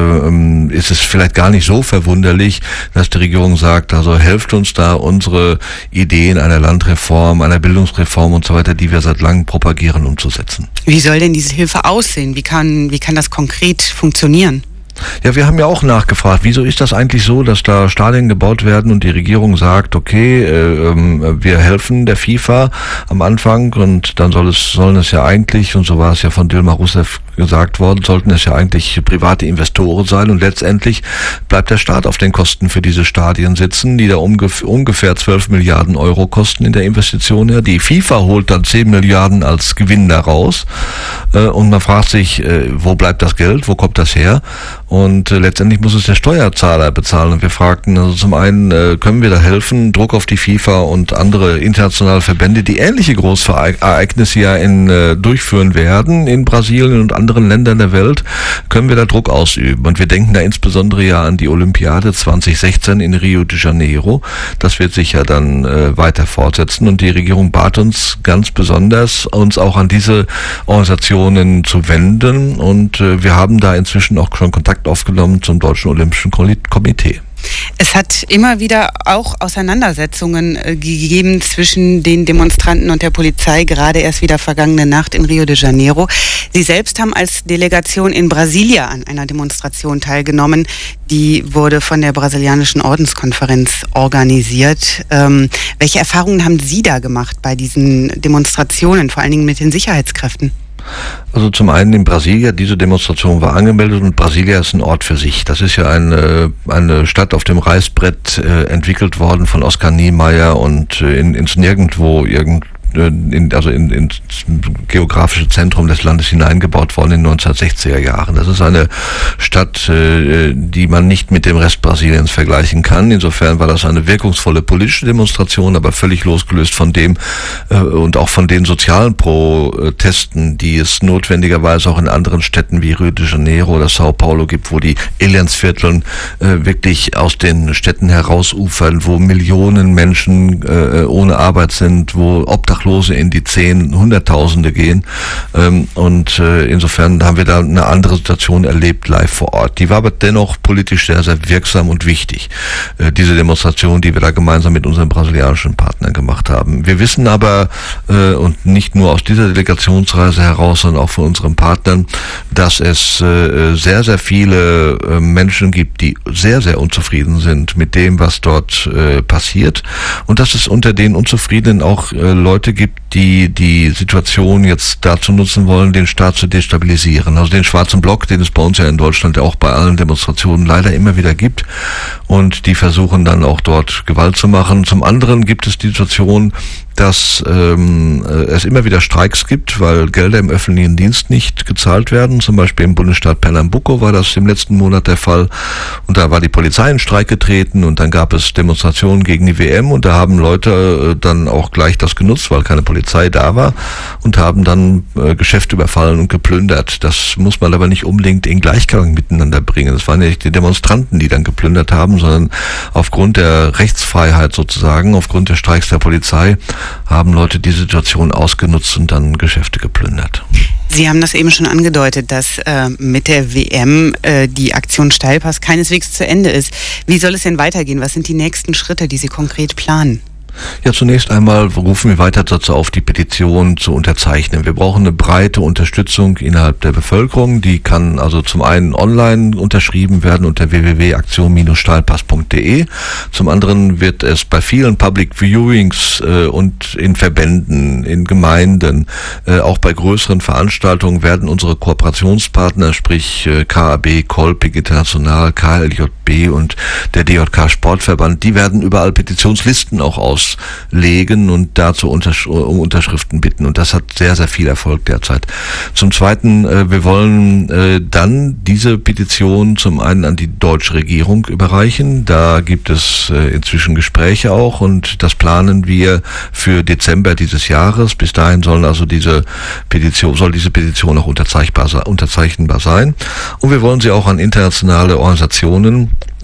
äh, ist es vielleicht gar nicht so verwunderlich, dass die Regierung sagt, also helft uns da, unsere Ideen einer Landreform, einer Bildungsreform und so weiter, die wir seit langem propagieren, umzusetzen. Wie soll denn diese Hilfe aussehen? Wie kann, wie kann das konkret funktionieren? Ja, wir haben ja auch nachgefragt, wieso ist das eigentlich so, dass da Stadien gebaut werden und die Regierung sagt, okay, äh, äh, wir helfen der FIFA am Anfang und dann soll es, sollen es ja eigentlich, und so war es ja von Dilma Rousseff gesagt worden, sollten es ja eigentlich private Investoren sein und letztendlich bleibt der Staat auf den Kosten für diese Stadien sitzen, die da ungef- ungefähr zwölf Milliarden Euro kosten in der Investition. Ja. Die FIFA holt dann zehn Milliarden als Gewinn daraus äh, und man fragt sich, äh, wo bleibt das Geld, wo kommt das her? Und äh, letztendlich muss es der Steuerzahler bezahlen. Und wir fragten, also zum einen, äh, können wir da helfen, Druck auf die FIFA und andere internationale Verbände, die ähnliche Großereignisse ja in, äh, durchführen werden in Brasilien und anderen Ländern der Welt, können wir da Druck ausüben. Und wir denken da insbesondere ja an die Olympiade zwanzig sechzehn in Rio de Janeiro. Das wird sich ja dann äh, weiter fortsetzen. Und die Regierung bat uns ganz besonders, uns auch an diese Organisationen zu wenden. Und äh, wir haben da inzwischen auch schon Kontakt aufgenommen zum Deutschen Olympischen Komitee. Es hat immer wieder auch Auseinandersetzungen äh, gegeben zwischen den Demonstranten und der Polizei, gerade erst wieder vergangene Nacht in Rio de Janeiro. Sie selbst haben als Delegation in Brasilia an einer Demonstration teilgenommen. Die wurde von der brasilianischen Ordenskonferenz organisiert. Ähm, welche Erfahrungen haben Sie da gemacht bei diesen Demonstrationen, vor allen Dingen mit den Sicherheitskräften? Also zum einen in Brasilia, diese Demonstration war angemeldet und Brasilia ist ein Ort für sich. Das ist ja eine, eine Stadt auf dem Reißbrett äh, entwickelt worden von Oskar Niemeyer und äh, in, ins Nirgendwo irgend In, also in, ins geografische Zentrum des Landes hineingebaut worden in den neunzehnhundertsechziger Jahren. Das ist eine Stadt, äh, die man nicht mit dem Rest Brasiliens vergleichen kann. Insofern war das eine wirkungsvolle politische Demonstration, aber völlig losgelöst von dem äh, und auch von den sozialen Protesten, die es notwendigerweise auch in anderen Städten wie Rio de Janeiro oder Sao Paulo gibt, wo die Elendsvierteln äh, wirklich aus den Städten herausufern, wo Millionen Menschen äh, ohne Arbeit sind, wo Obdachlose in die Zehn, Hunderttausende gehen. Ähm, und äh, insofern haben wir da eine andere Situation erlebt, live vor Ort. Die war aber dennoch politisch sehr, sehr wirksam und wichtig. Äh, diese Demonstration, die wir da gemeinsam mit unseren brasilianischen Partnern gemacht haben. Wir wissen aber, äh, und nicht nur aus dieser Delegationsreise heraus, sondern auch von unseren Partnern, dass es äh, sehr, sehr viele äh, Menschen gibt, die sehr, sehr unzufrieden sind mit dem, was dort äh, passiert. Und dass es unter den Unzufriedenen auch äh, Leute gibt, die die Situation jetzt dazu nutzen wollen, den Staat zu destabilisieren. Also den schwarzen Block, den es bei uns ja in Deutschland ja auch bei allen Demonstrationen leider immer wieder gibt. Und die versuchen dann auch dort Gewalt zu machen. Zum anderen gibt es die Situation, dass ähm, es immer wieder Streiks gibt, weil Gelder im öffentlichen Dienst nicht gezahlt werden. Zum Beispiel im Bundesstaat Pernambuco war das im letzten Monat der Fall. Und da war die Polizei in Streik getreten und dann gab es Demonstrationen gegen die W M und da haben Leute äh, dann auch gleich das genutzt, weil keine Polizei da war und haben dann äh, Geschäfte überfallen und geplündert. Das muss man aber nicht unbedingt in Gleichklang miteinander bringen. Das waren ja nicht die Demonstranten, die dann geplündert haben, sondern aufgrund der Rechtsfreiheit sozusagen, aufgrund der Streiks der Polizei, haben Leute die Situation ausgenutzt und dann Geschäfte geplündert. Sie haben das eben schon angedeutet, dass äh, mit der W M äh, die Aktion Steilpass keineswegs zu Ende ist. Wie soll es denn weitergehen? Was sind die nächsten Schritte, die Sie konkret planen? Ja, zunächst einmal rufen wir weiter dazu auf, die Petition zu unterzeichnen. Wir brauchen eine breite Unterstützung innerhalb der Bevölkerung. Die kann also zum einen online unterschrieben werden unter w w w punkt aktion Bindestrich steilpass punkt d e. Zum anderen wird es bei vielen Public Viewings äh, und in Verbänden, in Gemeinden, äh, auch bei größeren Veranstaltungen werden unsere Kooperationspartner, sprich äh, K A B, Kolping International, K L J B und der D J K Sportverband, die werden überall Petitionslisten auch aus legen und dazu Untersch- um Unterschriften bitten. Und das hat sehr, sehr viel Erfolg derzeit. Zum Zweiten, äh, wir wollen äh, dann diese Petition zum einen an die deutsche Regierung überreichen. Da gibt es äh, inzwischen Gespräche auch und das planen wir für Dezember dieses Jahres. Bis dahin sollen also diese Petition, soll diese Petition auch unterzeichnbar, unterzeichnbar sein. Und wir wollen sie auch an internationale Organisationen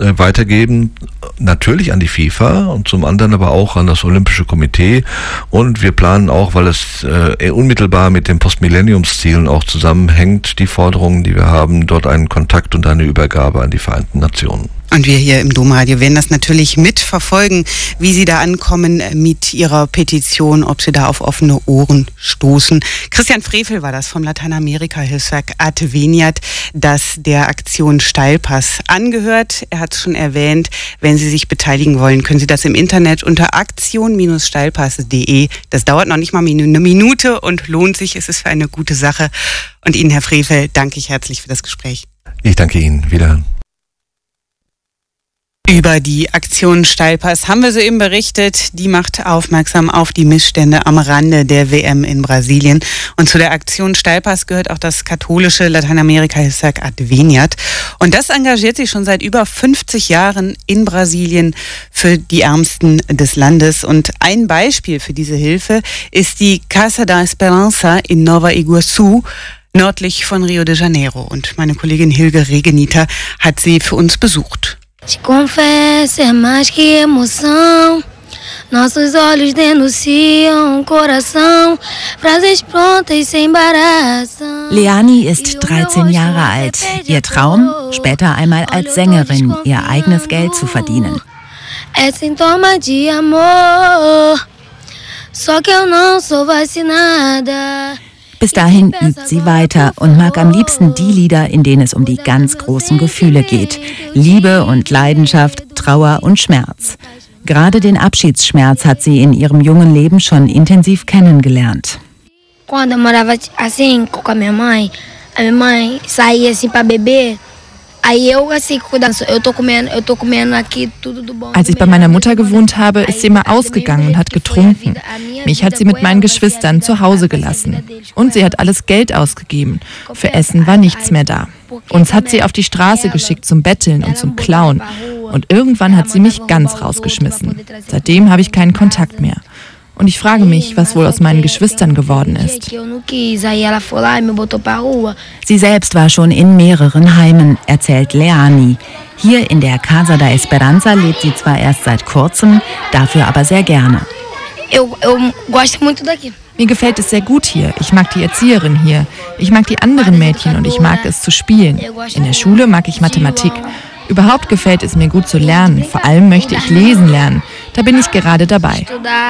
äh, weitergeben, natürlich an die FIFA und zum anderen aber auch an das Olympische Komitee. Und wir planen auch, weil es äh, unmittelbar mit den Postmillenniumszielen auch zusammenhängt, die Forderungen, die wir haben, dort einen Kontakt und eine Übergabe an die Vereinten Nationen. Und wir hier im Domradio werden das natürlich mitverfolgen, wie Sie da ankommen mit Ihrer Petition, ob Sie da auf offene Ohren stoßen. Christian Frevel war das vom Lateinamerika-Hilfswerk Adveniat, das der Aktion Steilpass angehört. Er hat es schon erwähnt, wenn Sie sich beteiligen wollen, können Sie das im Internet unter aktion Bindestrich steilpass Punkt de. Das dauert noch nicht mal eine Minute und lohnt sich. Es ist für eine gute Sache. Und Ihnen, Herr Frevel, danke ich herzlich für das Gespräch. Ich danke Ihnen. Wiederhören. Über die Aktion Steilpass haben wir soeben berichtet. Die macht aufmerksam auf die Missstände am Rande der W M in Brasilien. Und zu der Aktion Steilpass gehört auch das katholische Lateinamerika-Hilfswerk Adveniat. Und das engagiert sich schon seit über fünfzig Jahren in Brasilien für die Ärmsten des Landes. Und ein Beispiel für diese Hilfe ist die Casa da Esperança in Nova Iguaçu, nördlich von Rio de Janeiro. Und meine Kollegin Hilge Regeniter hat sie für uns besucht. Te confesso, é mais que emoção. Nossos olhos denunciam o coração. Frases prontas sem embaraço. Leani ist dreizehn Jahre alt. Ihr Traum, später einmal als Sängerin ihr eigenes Geld zu verdienen. É sintoma de amor. Só que eu não sou vacinada. Bis dahin übt sie weiter und mag am liebsten die Lieder, in denen es um die ganz großen Gefühle geht. Liebe und Leidenschaft, Trauer und Schmerz. Gerade den Abschiedsschmerz hat sie in ihrem jungen Leben schon intensiv kennengelernt. Quando eu morava assim com a minha mãe, a minha mãe saía assim para beber. Als ich bei meiner Mutter gewohnt habe, ist sie immer ausgegangen und hat getrunken. Mich hat sie mit meinen Geschwistern zu Hause gelassen. Und sie hat alles Geld ausgegeben. Für Essen war nichts mehr da. Uns hat sie auf die Straße geschickt zum Betteln und zum Klauen. Und irgendwann hat sie mich ganz rausgeschmissen. Seitdem habe ich keinen Kontakt mehr. Und ich frage mich, was wohl aus meinen Geschwistern geworden ist. Sie selbst war schon in mehreren Heimen, erzählt Leani. Hier in der Casa da Esperança lebt sie zwar erst seit kurzem, dafür aber sehr gerne. Mir gefällt es sehr gut hier. Ich mag die Erzieherin hier. Ich mag die anderen Mädchen und ich mag es zu spielen. In der Schule mag ich Mathematik. Überhaupt gefällt es mir gut zu lernen. Vor allem möchte ich lesen lernen. Da bin ich gerade dabei.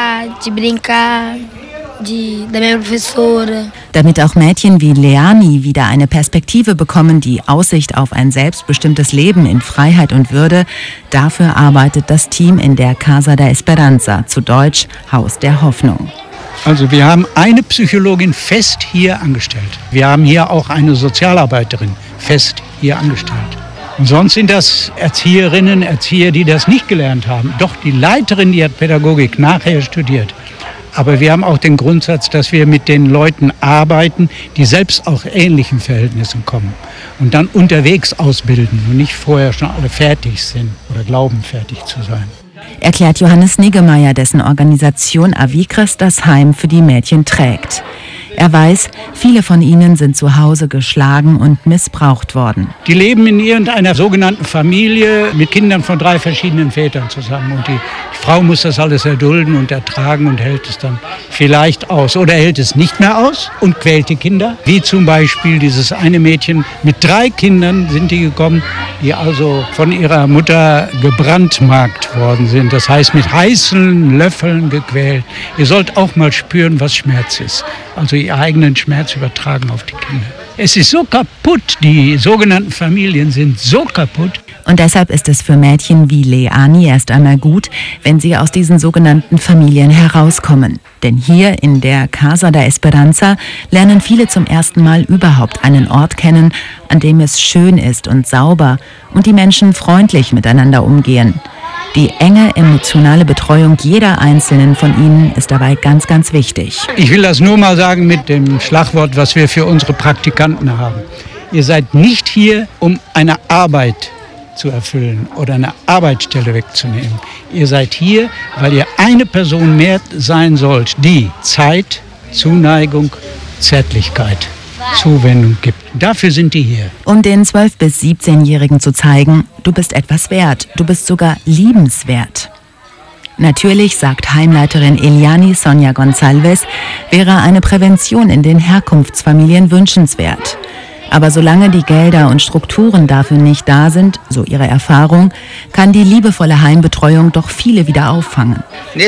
Damit auch Mädchen wie Leani wieder eine Perspektive bekommen, die Aussicht auf ein selbstbestimmtes Leben in Freiheit und Würde, dafür arbeitet das Team in der Casa da Esperança, zu Deutsch Haus der Hoffnung. Also wir haben eine Psychologin fest hier angestellt. Wir haben hier auch eine Sozialarbeiterin fest hier angestellt. Und sonst sind das Erzieherinnen, Erzieher, die das nicht gelernt haben. Doch die Leiterin, die hat Pädagogik nachher studiert. Aber wir haben auch den Grundsatz, dass wir mit den Leuten arbeiten, die selbst aus ähnlichen Verhältnissen kommen. Und dann unterwegs ausbilden und nicht vorher schon alle fertig sind oder glauben, fertig zu sein. Erklärt Johannes Niggemeier, dessen Organisation Avicres das Heim für die Mädchen trägt. Er weiß, viele von ihnen sind zu Hause geschlagen und missbraucht worden. Die leben in irgendeiner sogenannten Familie mit Kindern von drei verschiedenen Vätern zusammen. Und die, die Frau muss das alles erdulden und ertragen und hält es dann vielleicht aus. Oder hält es nicht mehr aus und quält die Kinder. Wie zum Beispiel dieses eine Mädchen mit drei Kindern sind die gekommen, die also von ihrer Mutter gebrandmarkt worden sind. Das heißt mit heißen Löffeln gequält. Ihr sollt auch mal spüren, was Schmerz ist. Also ihr eigenen Schmerz übertragen auf die Kinder. Es ist so kaputt, die sogenannten Familien sind so kaputt. Und deshalb ist es für Mädchen wie Leani erst einmal gut, wenn sie aus diesen sogenannten Familien herauskommen. Denn hier in der Casa da Esperança lernen viele zum ersten Mal überhaupt einen Ort kennen, an dem es schön ist und sauber und die Menschen freundlich miteinander umgehen. Die enge emotionale Betreuung jeder Einzelnen von ihnen ist dabei ganz, ganz wichtig. Ich will das nur mal sagen mit dem Schlagwort, was wir für unsere Praktikanten haben. Ihr seid nicht hier, um eine Arbeit zu erfüllen oder eine Arbeitsstelle wegzunehmen. Ihr seid hier, weil ihr eine Person mehr sein sollt, die Zeit, Zuneigung, Zärtlichkeit Zuwendung gibt. Dafür sind die hier. Um den zwölf- bis siebzehnjährigen zu zeigen, du bist etwas wert, du bist sogar liebenswert. Natürlich, sagt Heimleiterin Eliani Sonja Gonçalves, wäre eine Prävention in den Herkunftsfamilien wünschenswert. Aber solange die Gelder und Strukturen dafür nicht da sind, so ihre Erfahrung, kann die liebevolle Heimbetreuung doch viele wieder auffangen.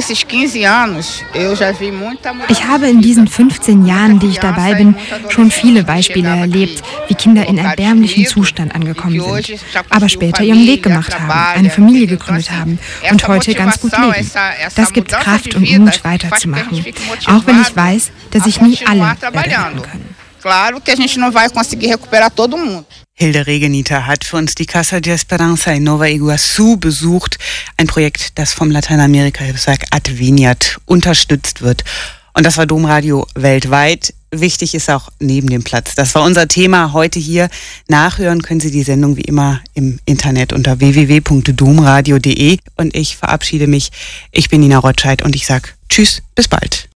Ich habe in diesen fünfzehn Jahren, die ich dabei bin, schon viele Beispiele erlebt, wie Kinder in erbärmlichem Zustand angekommen sind, aber später ihren Weg gemacht haben, eine Familie gegründet haben und heute ganz gut leben. Das gibt Kraft und Mut, weiterzumachen, auch wenn ich weiß, dass ich nie alle werde retten können. Claro que a gente não vai conseguir recuperar todo mundo. Hilde Regeniter hat für uns die Casa de Esperanza in Nova Iguaçu besucht. Ein Projekt, das vom Lateinamerika-Hilfswerk Adveniat unterstützt wird. Und das war Domradio weltweit. Wichtig ist auch neben dem Platz. Das war unser Thema heute hier. Nachhören können Sie die Sendung wie immer im Internet unter w w w punkt domradio punkt de. Und ich verabschiede mich. Ich bin Nina Rotscheid und ich sage Tschüss, bis bald.